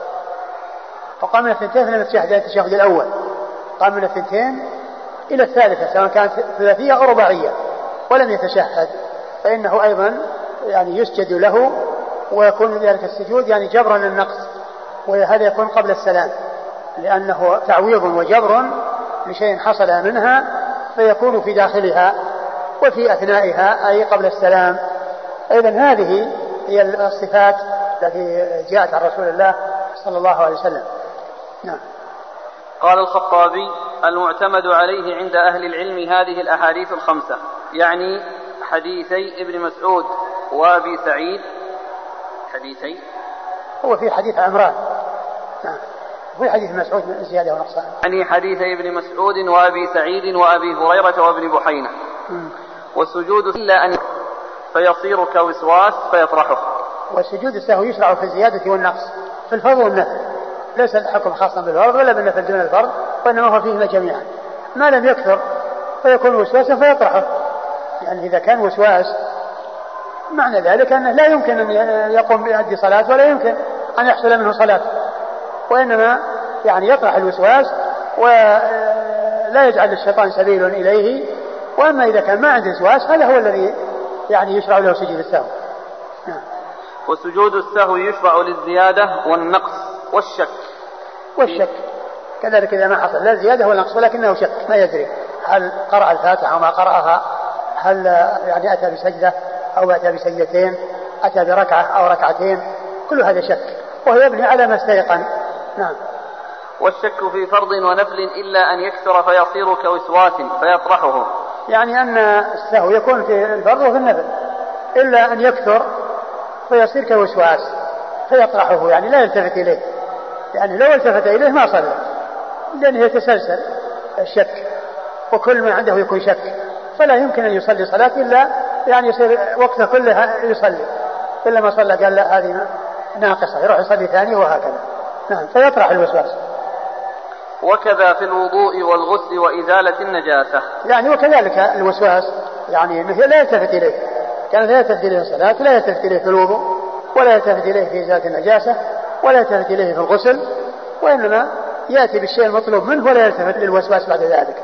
S3: فقام من 2 فلم يتشهد التشهد الأول، قام من 2 إلى الثالثة سواء كانت ثلاثية أو رباعية ولم يتشهد، فإنه أيضا يعني يسجد له ويكون ذلك السجود يعني جبرا للنقص، وهذا يكون قبل السلام لأنه تعويض وجبر لشيء حصل منها فيكون في داخلها وفي أثنائها أي قبل السلام. إذن هذه هي الصفات التي جاءت عن رسول الله صلى الله عليه وسلم. نعم.
S2: قال الخطابي: المعتمد عليه عند أهل العلم هذه الأحاديث 5، يعني حديثي ابن مسعود وأبي سعيد. حديثي
S3: هو في حديث عمران، في حديث مسعود من زيادة ونقصان.
S2: يعني حديثي ابن مسعود وأبي سعيد وأبي هريرة وابن بحينة. والسجود إلا أن فيصير كوسواس فيطرحه.
S3: والسجود السهو يشرع في الزيادة والنقص في الفرض والنفل، ليس الحكم خاصا بالفرض ولا بالنفل دون الفرض، وإنما هو فيهما جميعا. ما لم يكثر فيكون وسواسا فيطرحه، يعني إذا كان وسواس معنى ذلك أنه لا يمكن أن يقوم بأدي صلاة ولا يمكن أن يحصل منه صلاة، وإنما يعني يطرح الوسواس ولا يجعل الشيطان سبيل إليه. وأما إذا كان ما عنده وسواس هذا هو الذي يعني يشرع له سجود السهو.
S2: وسجود السهو يشرع للزيادة والنقص والشك
S3: كذلك إذا ما حصل لا زيادة ولا نقص ولكنه شك، ما يدري هل قرأ الفاتحة وما قرأها، هل يعني أتى بسجدة أو أتى بسجدتين، أتى بركعة أو ركعتين، كل هذا شك وهو يبني على ما استيقن. نعم.
S2: والشك في فرض ونفل إلا أن يكثر فيصير كوسواس فيطرحه،
S3: يعني أن السهو يكون في الفرض وفي النفل إلا أن يكثر فيصير كوسواس فيطرحه، يعني لا يلتفت إليه، يعني لو التفت إليه ما صلى، لأنه يتسلسل الشك وكل من عنده يكون شك، فلا يمكن أن يصلي صلاة إلا يعني يصير وقته كله يصلي، إلا ما صلى قال لا هذه ناقصة يروح يصلي ثاني وهكذا. نعم. فيطرح الوسواس.
S2: وكذا في الوضوء والغسل وإزالة النجاسة،
S3: يعني وكذلك الوسواس يعني أنه لا يلتفت إليه، كان لا يلتفت إليه الصلاة، لا يلتفت إليه في الوضوء، ولا يلتفت إليه في إزالة النجاسة، ولا يلتفت إليه في الغسل، وإنما يأتي بالشيء المطلوب منه ولا يلتفت للوسواس بعد ذلك.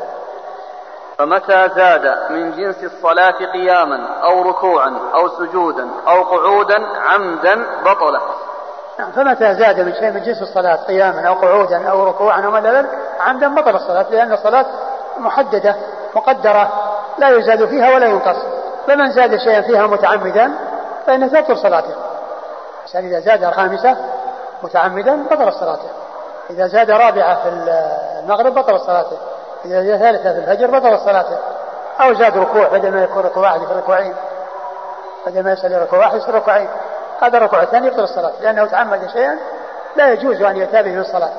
S2: فمتى زاد من جنس الصلاة قياما أو ركوعا أو سجودا أو قعودا عمدا بطلت.
S3: فمتى زاد من شيء من جنس الصلاة قياما أو قعودا أو ركوعا أو ما ذلك عمدا بطل الصلاة، لأن الصلاة محددة مقدرة لا يزاد فيها ولا ينقص، فمن زاد شيئا فيها متعمدا فإنه تبطل صلاته. عشان إذا زاد خامسة متعمدا بطل صلاته، إذا زاد رابعة في المغرب بطل صلاته، إذا زاد ثالثة في الفجر بطل صلاته، أو زاد ركوع بدل ما يكون ركوع واحد في ركوعين، بدل ما يصلي ركوع واحد يصير ركوعين، هذا الركوع الثاني يبطل الصلاة لأنه تعمد شيئا لا يجوز أن يتابع في الصلاة.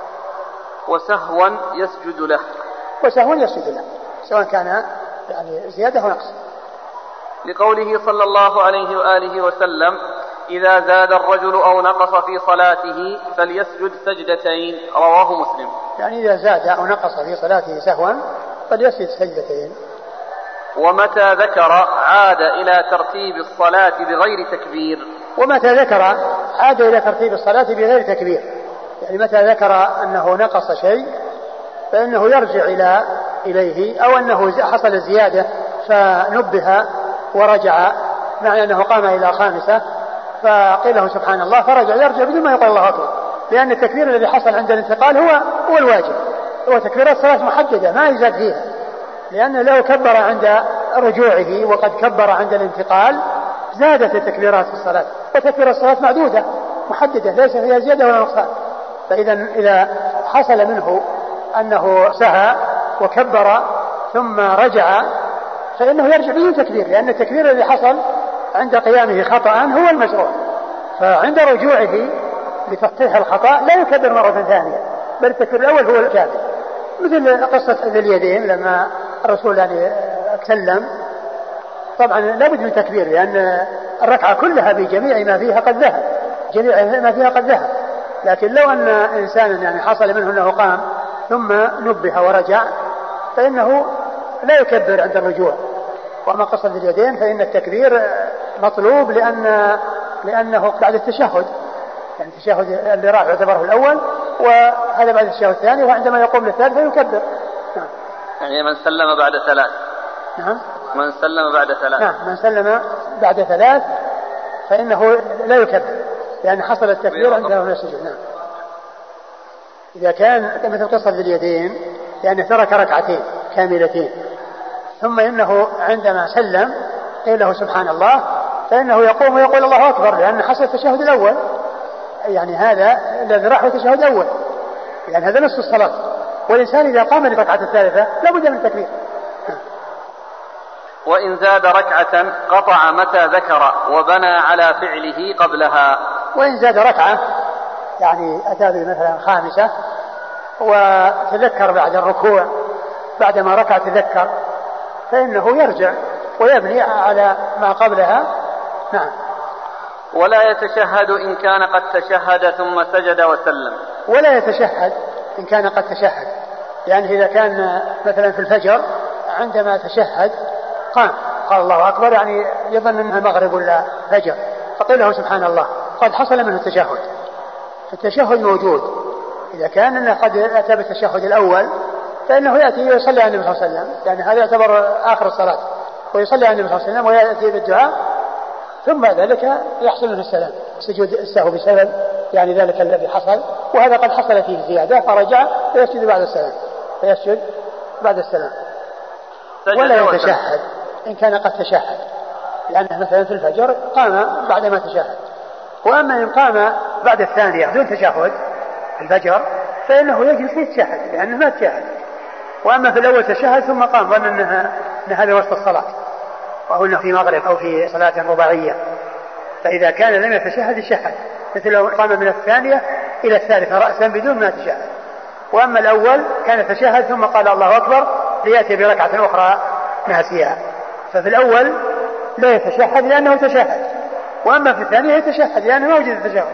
S2: وسهوا يسجد له،
S3: وسهوا يسجد له سواء كان يعني زيادة ونقص،
S2: لقوله صلى الله عليه وآله وسلم إذا زاد الرجل أو نقص في صلاته فليسجد سجدتين، رواه مسلم.
S3: يعني إذا زاد أو نقص في صلاته سهوا فليسجد سجدتين.
S2: ومتى ذكر عاد إلى ترتيب الصلاة بغير تكبير.
S3: ومتى ذكر عاد إلى ترتيب الصلاة بغير تكبير، يعني متى ذكر أنه نقص شيء فإنه يرجع إليه، أو أنه حصل زيادة فنبه ورجع، معنى أنه قام إلى خامسة فقيل له سبحان الله فرجع يرجع بدون ما يقول الله أكبر، لأن التكبير الذي حصل عند الانتقال هو الواجب، هو تكبيرات الصلاة محددة ما يزاد فيها، لأنه لو كبر عند رجوعه وقد كبر عند الانتقال زادت التكبيرات في الصلاة، وتكبير الصلاة معدودة محددة ليس فيها زيادة ولا نقصان. إذا حصل منه أنه سهى وكبر ثم رجع فإنه يرجع بدون تكبير، لأن التكبير الذي حصل عند قيامه خطأ هو المشروع، فعند رجوعه لتصحيح الخطأ لا يكبر مرة ثانية، بل التكبير الأول هو الكافي، مثل قصة ذي اليدين لما الرسول يعني سلم، طبعا لابد من تكبير لأن الركعة كلها بجميع ما فيها قد ذهب، جميع ما فيها قد ذهب، لكن لو أن إنسانا يعني حصل منه أنه قام ثم نبه ورجع فإنه لا يكبر عند الرجوع. وأما قصة ذي اليدين فإن التكبير مطلوب لأنه بعد التشهد، يعني التشهد اللي راح يعتبره الأول وهذا بعد التشهد الثاني، وعندما يقوم للثالث فيكبر. نعم.
S2: يعني من سلم بعد ثلاث.
S3: نعم.
S2: من سلم بعد ثلاث.
S3: نعم. من سلم بعد ثلاث فإنه لا يكبر لأن حصل التكبير عنده من السجود. نعم. إذا كان مثل قصة ذي اليدين لأنه ترك ركعتين كاملتين ثم إنه عندما سلم قيل له سبحان الله فإنه يقوم ويقول الله أكبر لأن حصل التشهد الأول، يعني هذا الذي راح التشهد الأول، يعني هذا نصف الصلاة، والإنسان إذا قام للركعة الثالثة لا بد من التكبير.
S2: وإن زاد ركعة قطع متى ذكر وبنى على فعله قبلها.
S3: وإن زاد ركعة يعني أتى مثلا خامسة وتذكر بعد الركوع بعدما ركع تذكر فإنه يرجع ويبني على ما قبلها. نعم.
S2: ولا يتشهد إن كان قد تشهد ثم سجد وسلم.
S3: ولا يتشهد إن كان قد تشهد، يعني إذا كان مثلا في الفجر عندما تشهد قال الله أكبر يعني يظن أنها مغرب ولا فجر فقيل له سبحان الله قد حصل منه التشهد. التشهد موجود. إذا كان أنه قد أتى بالتشهد الأول فإنه يأتي ويصلي على النبي صلى الله عليه وسلم، يعني هذا يعتبر آخر الصلاة، ويصلي على النبي صلى الله عليه وسلم ويأتي بالدعاء ثم بعد ذلك يحصل منه السلام سجود السهو بسبب يعني ذلك الذي حصل، وهذا قد حصل فيه زيادة فرجع ويسجد بعد السلام فيسجد بعد السلام. ولا يتشهد إن كان قد تشهد، لأنه مثلا في الفجر قام بعدما تشهد. وأما إن قام بعد الثانية دون تشهد الفجر فإنه يجلس يتشهد لأنه ما تشهد. وأما في الأول تشهد ثم قام ظن أن هذا وسط الصلاة أو أنه في مغرب أو في صلاة رباعية، فإذا كان لم يتشهد يشهد، مثل لو قام من الثانية إلى الثالثة رأسا بدون ما تشهد. وأما الأول كان تشهد ثم قال الله أكبر ليأتي بركعة أخرى ناسيها، ففي الأول لا يتشهد لأنه تشهد، وأما في الثانية يتشهد لأنه موجود التشهد.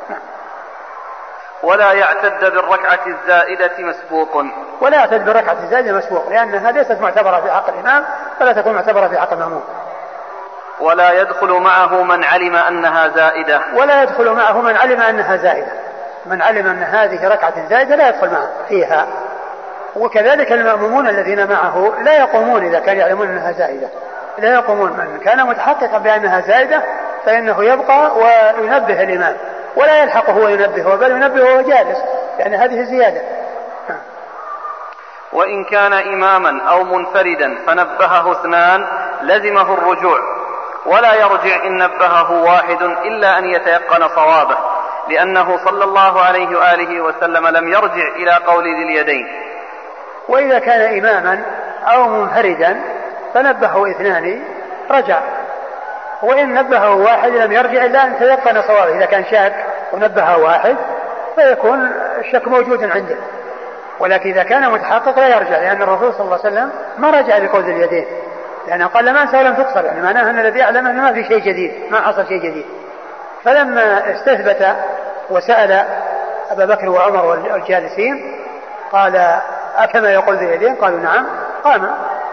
S2: ولا يعتد بالركعة الزائدة مسبوق.
S3: ولا يعتد بالركعة الزائدة مسبوق لأنها ليست معتبرة في حق الإمام فلا تكون معتبرة في حق المأموم.
S2: ولا يدخل معه من علم أنها زائدة.
S3: ولا يدخل معه من علم أنها زائدة، من علم أن هذه ركعة زائدة لا يدخل معه فيها. وكذلك المأمومون الذين معه لا يقومون إذا كانوا يعلمون أنها زائدة، لا يقومون. من كان متحققا بأنها زائدة فإنه يبقى وينبه الإمام ولا يلحقه وينبهه بل ينبهه وهو جالس، يعني هذه زيادة.
S2: وإن كان إماما أو منفردا فنبهه اثنان لزمه الرجوع، ولا يرجع إن نبهه واحد إلا أن يتيقن صوابه، لأنه صلى الله عليه وآله وسلم لم يرجع إلى قول ذي اليدين.
S3: وإذا كان إماما أو منفردا فنبهه اثنان رجع، وإن نبهه واحد لم يرجع إلا أن تيقن صوابه. إذا كان شاك ونبهه واحد فيكون الشك موجودا عنده، ولكن إذا كان متحقق لا يرجع، لأن الرسول صلى الله عليه وسلم ما رجع لقول ذي اليدين، لأنه قال لما أنسى ولم تقصر، يعني معناه أن الذي يعلم أنه ما في شيء جديد، ما حصل شيء جديد. فلما استثبت وسأل أبا بكر وعمر والجالسين قال أكما يقول ذي اليدين؟ قالوا نعم. قام.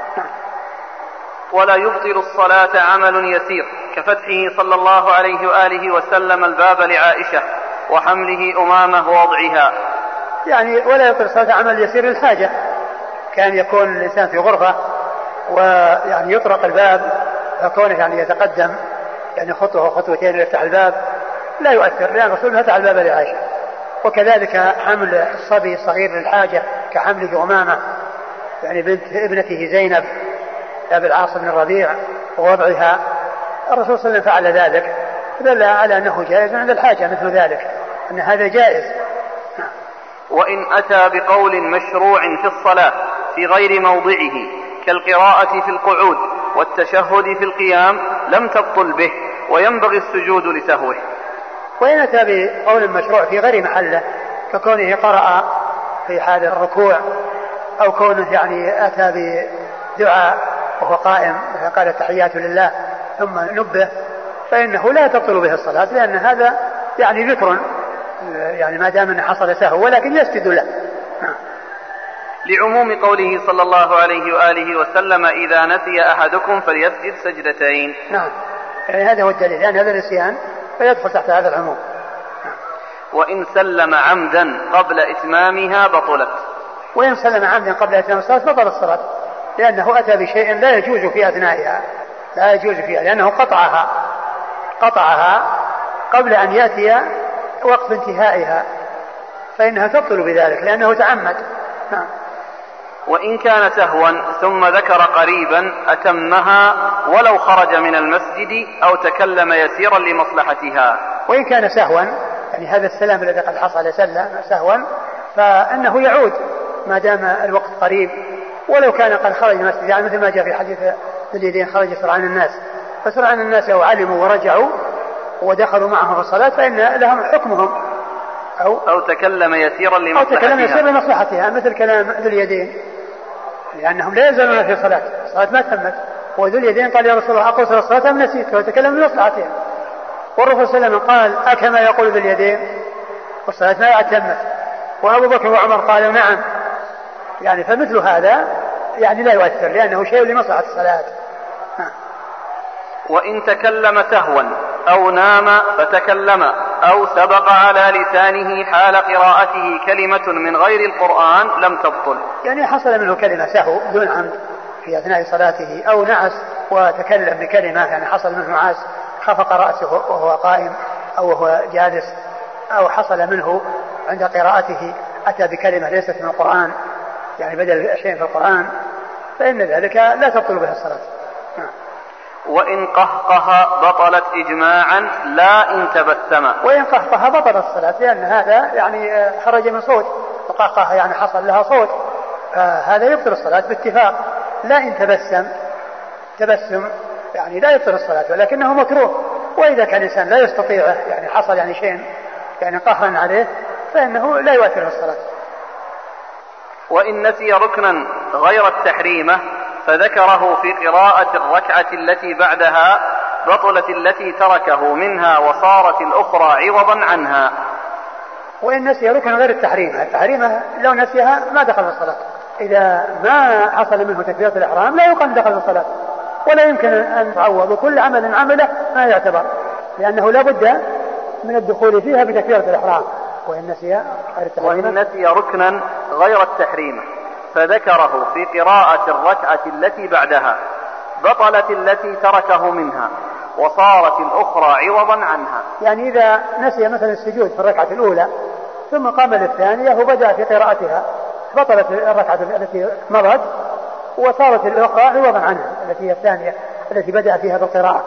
S2: ولا يبطل الصلاة عمل يسير كفتحه صلى الله عليه وآله وسلم الباب لعائشة وحمله أمامه ووضعها،
S3: يعني ولا يبطل الصلاة عمل يسير للحاجة، كان يكون الإنسان في غرفة ويعني يطرق الباب فكونه يعني يتقدم يعني خطوة وخطوتين ويفتح الباب لا يؤثر، لأن الرسول فتح الباب لعائشة. وكذلك حمل الصبي الصغير للحاجة كحمله أمامه، يعني بنت ابنته زينب أبي العاص بن الربيع ووضعها، الرسول صلى الله عليه وسلم فعل ذلك، دل على أنه جائز عند الحاجة مثل ذلك، أن هذا جائز.
S2: وإن أتى بقول مشروع في الصلاة في غير موضعه كالقراءة في القعود والتشهد في القيام لم تبطل به وينبغي السجود لسهوه.
S3: وإن أتى بقول مشروع في غير محله ككونه قرأ في حال الركوع أو كونه يعني أتى بدعاء وهو قائم قال التحيات لله ثم نبه فإنه لا تبطل به الصلاة، لأن هذا يعني ذكر يعني ما دام أنه حصل سهو، ولكن يسجد له.
S2: لعموم قوله صلى الله عليه وآله وسلم إذا نسي أحدكم فليسجد سجدتين.
S3: نعم، يعني هذا هو الدليل، يعني هذا النسيان فيدخل تحت هذا العموم.
S2: وإن سلم عمدا قبل إتمامها بطلت.
S3: وإن سلم عمدا قبل إتمام الصلاة بطل الصلاة، لأنه أتى بشيء لا يجوز في أثنائها، لا يجوز فيها، لأنه قطعها قبل أن يأتي وقت انتهائها، فإنها تبطل بذلك لأنه تعمد. نعم.
S2: وإن كان سهوا ثم ذكر قريبا أتمها ولو خرج من المسجد أو تكلم يسيرا لمصلحتها.
S3: وإن كان سهوا يعني هذا السلام الذي قد حصل سهوا فإنه يعود ما دام الوقت قريب، ولو كان قد خرج من المسجد، يعني مثل ما جاء في حديث ذو اليدين خرج سرعان الناس، فسرعان الناس لو علموا ورجعوا ودخلوا معهم في الصلاة فإن لهم حكمهم،
S2: أو تكلم يسيرا
S3: لمصلحتها مثل كلام ذو اليدين، لأنهم لا يزالون في الصلاة ما تمت، وذو اليدين قال يا رسول الله أقصر الصلاة أم نسيت، وتكلم لمصلحتها. والرسول صلى الله عليه وسلم قال أكما يقول ذو اليدين والصلاة ما أتمت، وأبو بكر وعمر قالوا نعم. يعني فمثل هذا يعني لا يؤثر لأنه شيء لمصلحة الصلاة.
S2: وإن تكلم سهوا أو نام فتكلم أو سبق على لسانه حال قراءته كلمة من غير القرآن لم تبطل.
S3: يعني حصل منه كلمة سهو دون عمد في أثناء صلاته، أو نعس وتكلم بكلمة، يعني حصل منه نعاس خفق رأسه وهو قائم أو وهو جالس، أو حصل منه عند قراءته أتى بكلمة ليست من القرآن، يعني بدل شيء في القرآن، فإن ذلك لا تبطل به الصلاة.
S2: وإن قهقه بطلت إجماعا لا إن تبسم.
S3: وإن قهقه بطلت الصلاة، لأن هذا يعني خرج من صوت، وقهقه يعني حصل لها صوت، هذا يبطل الصلاة باتفاق. لا إن تبسم يعني لا يبطل الصلاة ولكنه مكروه. وإذا كان الإنسان لا يستطيعه، يعني حصل يعني شيء يعني قهرا عليه، فإنه لا يؤثر الصلاة.
S2: وإن نسي ركنا غير التحريمة فذكره في قراءة الركعة التي بعدها بطلت التي تركه منها وصارت الأخرى عوضا عنها.
S3: وإن نسي ركنا غير التحريمة لو نسيها ما دخل في الصلاة. إذا ما حصل منه تكبيرة الإحرام لا يقال دخل في الصلاة، ولا يمكن أن تعوض كل عمل عمله ما يعتبر، لأنه لا بد من الدخول فيها بتكبيرة الإحرام. وإن
S2: نسي ركنا غير التحريمة فذكره في قراءة الركعة التي بعدها بطلت التي تركه منها وصارت الأخرى عوضا عنها.
S3: يعني إذا نسي مثلا السجود في الركعة الأولى ثم قام للثانية وبدأ في قراءتها بطلت الركعة التي مضت وصارت الأخرى عوضا عنها التي هي الثانية التي بدأ فيها بالقراءة.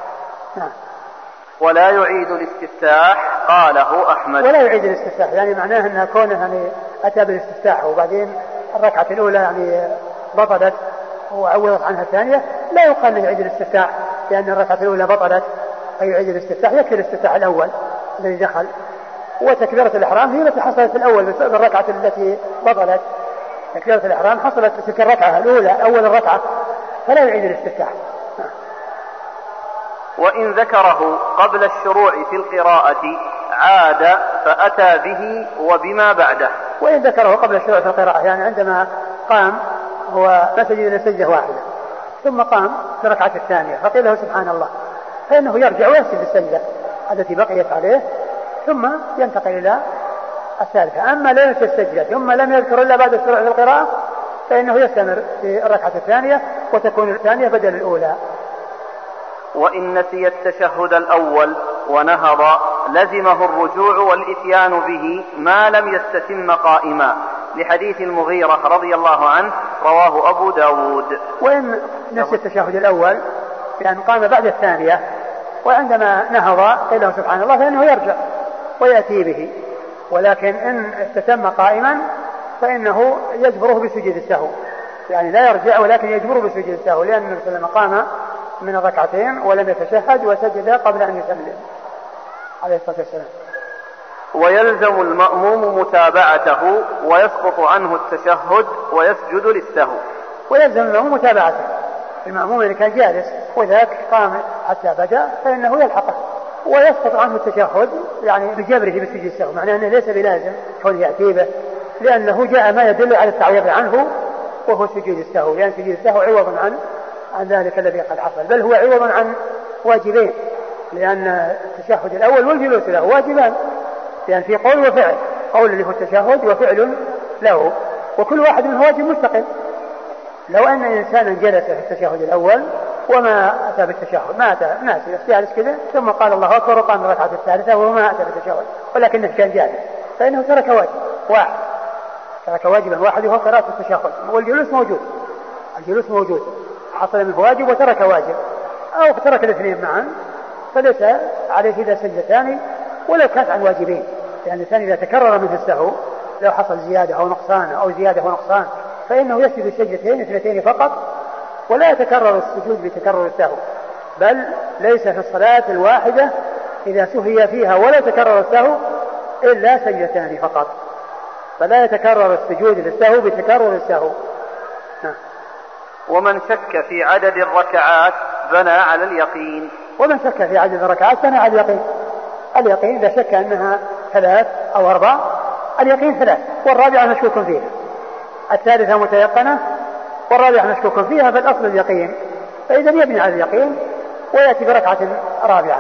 S2: ولا يعيد الاستفتاح قاله أحمد.
S3: ولا يعيد الاستفتاح يعني معناه أنها كونه يعني أتى بالاستفتاح وبعدين الركعة الأولى يعني بطلت وعوضت عنها الثانية، لا يقال أنه يعيد الاستفتاح لأن الركعة الأولى بطلت فيعيد الاستفتاح. يكفي الاستفتاح الأول الذي دخل، وتكبيرة الإحرام هي التي حصلت في الأول بالركعة التي بطلت. تكبيرة الإحرام حصلت في تلك الركعة الأولى أول الركعة، فلا يعيد الاستفتاح.
S2: وإن ذكره قبل الشروع في القراءة عاد فأتى به وبما بعده.
S3: وإن ذكره قبل الشروع في القراءة يعني عندما قام هو مسجد إلى سجدة واحدة ثم قام في الركعة الثانية فقيل له سبحان الله، فإنه يرجع ويسجد السجدة التي بقيت عليه ثم ينتقل إلى الثالثة. أما لا ينسى السجدة ثم لم يذكر إلا بعد الشروع في القراءة فإنه يستمر في الركعة الثانية وتكون الثانية بدل الأولى.
S2: وإن نسي التشهد الأول ونهض لزمه الرجوع والإتيان به ما لم يستتم قائما لحديث المغيرة رضي الله عنه رواه أبو داود.
S3: وإن نسي التشهد الأول لأن قام بعد الثانية وعندما نهض قيل له سبحان الله فإنه يرجع ويأتي به، ولكن إن استتم قائما فإنه يجبره بسجود السهو، يعني لا يرجع ولكن يجبره بسجود السهو لأن النبي صلى الله عليه وسلم قام من الركعتين ولم يتشهد وسجد قبل أن يسلم عليه الصلاة والسلام.
S2: ويلزم المأموم متابعته ويسقط عنه التشهد ويسجد للسهو.
S3: ويلزم المأموم متابعته، المأموم إذا كان جالس وذاك قام حتى بدأ فإنه يلحقه ويسقط عنه التشهد يعني بجبره بسجود السهو، معناه أنه ليس بلازم كون يأتي به لأنه جاء ما يدل على التعويض عنه وهو سجود السهو، لأن سجود السهو عوض عن ذلك الذي قد حصل، بل هو عوض عن واجبين، لأن التشهد الأول والجلوس له واجبان، لأن في قول وفعل، قول اللي هو التشهد وفعل له وكل واحد منه واجب مستقل. لو أن إنسانا جلس في التشهد الأول وما أتى بالتشهد ما أتى ناس جالس كذا ثم قال الله أكبر وقام الركعة الثالثة وما أتى بالتشهد ولكنه كان جالس فإنه ترك واجب واحد، ترك واجبا واحد وهو قراءة التشهد، والجلوس موجود، الجلوس موجود حصل منه واجب وترك واجب أو ترك الاثنين معا فليس عليه إذا سجدتان ولو كانت عن واجبين، لأن الثاني إذا تكرر منه السهو لو حصل زيادة أو نقصان أو زيادة ونقصان فإنه يسجد السجدتين اثنتين فقط ولا يتكرر السجود بتكرر السهو، بل ليس في الصلاة الواحدة إذا سهي فيها ولا تكرر السهو إلا سجدتان فقط، فلا يتكرر السجود للسهو بتكرر السهو.
S2: ومن شك في عدد الركعات بنى على اليقين.
S3: ومن شك في عدد الركعات بنى على اليقين. اليقين إذا شك أنها 3 أو 4، اليقين 3 والرابعة مشكوك فيها، الثالثة متيقنة والرابعة مشكوك فيها، فالأصل اليقين، فإذا يبني على اليقين ويأتي بركعة رابعة.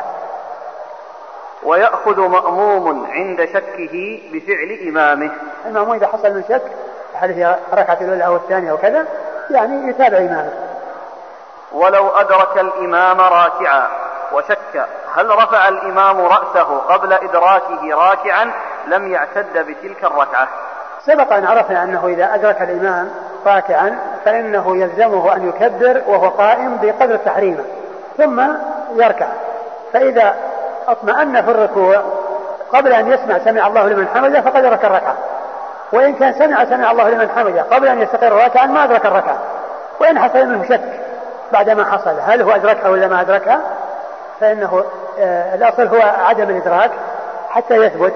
S2: ويأخذ مأموم عند شكه بفعل إمامه.
S3: المأموم إذا حصل من شك هل هي ركعة الأولى أو الثانية أو كذا يعني يتابع إمامه.
S2: ولو أدرك الإمام راكعا وشك هل رفع الإمام رأسه قبل إدراكه راكعا لم يعتد بتلك الركعة.
S3: سبق أن عرفنا أنه إذا أدرك الإمام راكعا فإنه يلزمه أن يكبر وهو قائم بقدر تحريمه ثم يركع، فإذا اطمأن في الركوع قبل أن يسمع سمع الله لمن حمده فقد أدرك الركعة، وإن كان سمع الله لمن حمده قبل أن يستقر راكعا ما أدرك الركعة. وإن حصل منه شك بعدما حصل هل هو أدركها ولا ما أدركها فإنه الأصل هو عدم الإدراك حتى يثبت،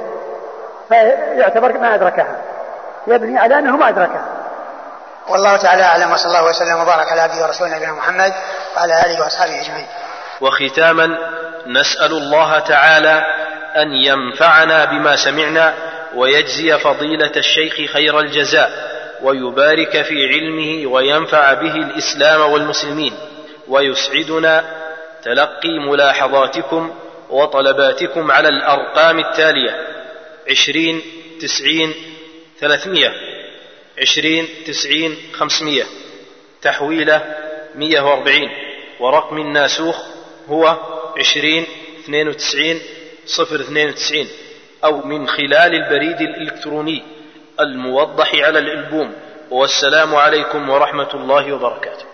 S3: فيعتبر ما أدركها، يبني على أنه ما أدركها.
S4: والله تعالى أعلم، وصلى الله وسلم وبارك على عبده ورسوله نبينا محمد وعلى آله وأصحابه أجمعين.
S1: وختاما نسأل الله تعالى أن ينفعنا بما سمعنا ويجزي فضيلة الشيخ خير الجزاء ويبارك في علمه وينفع به الإسلام والمسلمين، ويسعدنا تلقي ملاحظاتكم وطلباتكم على الأرقام التالية: 20 90 300 20 90 500 تحويلة 140، ورقم الناسوخ هو 20 92 092، أو من خلال البريد الإلكتروني الموضح على الألبوم. والسلام عليكم ورحمة الله وبركاته.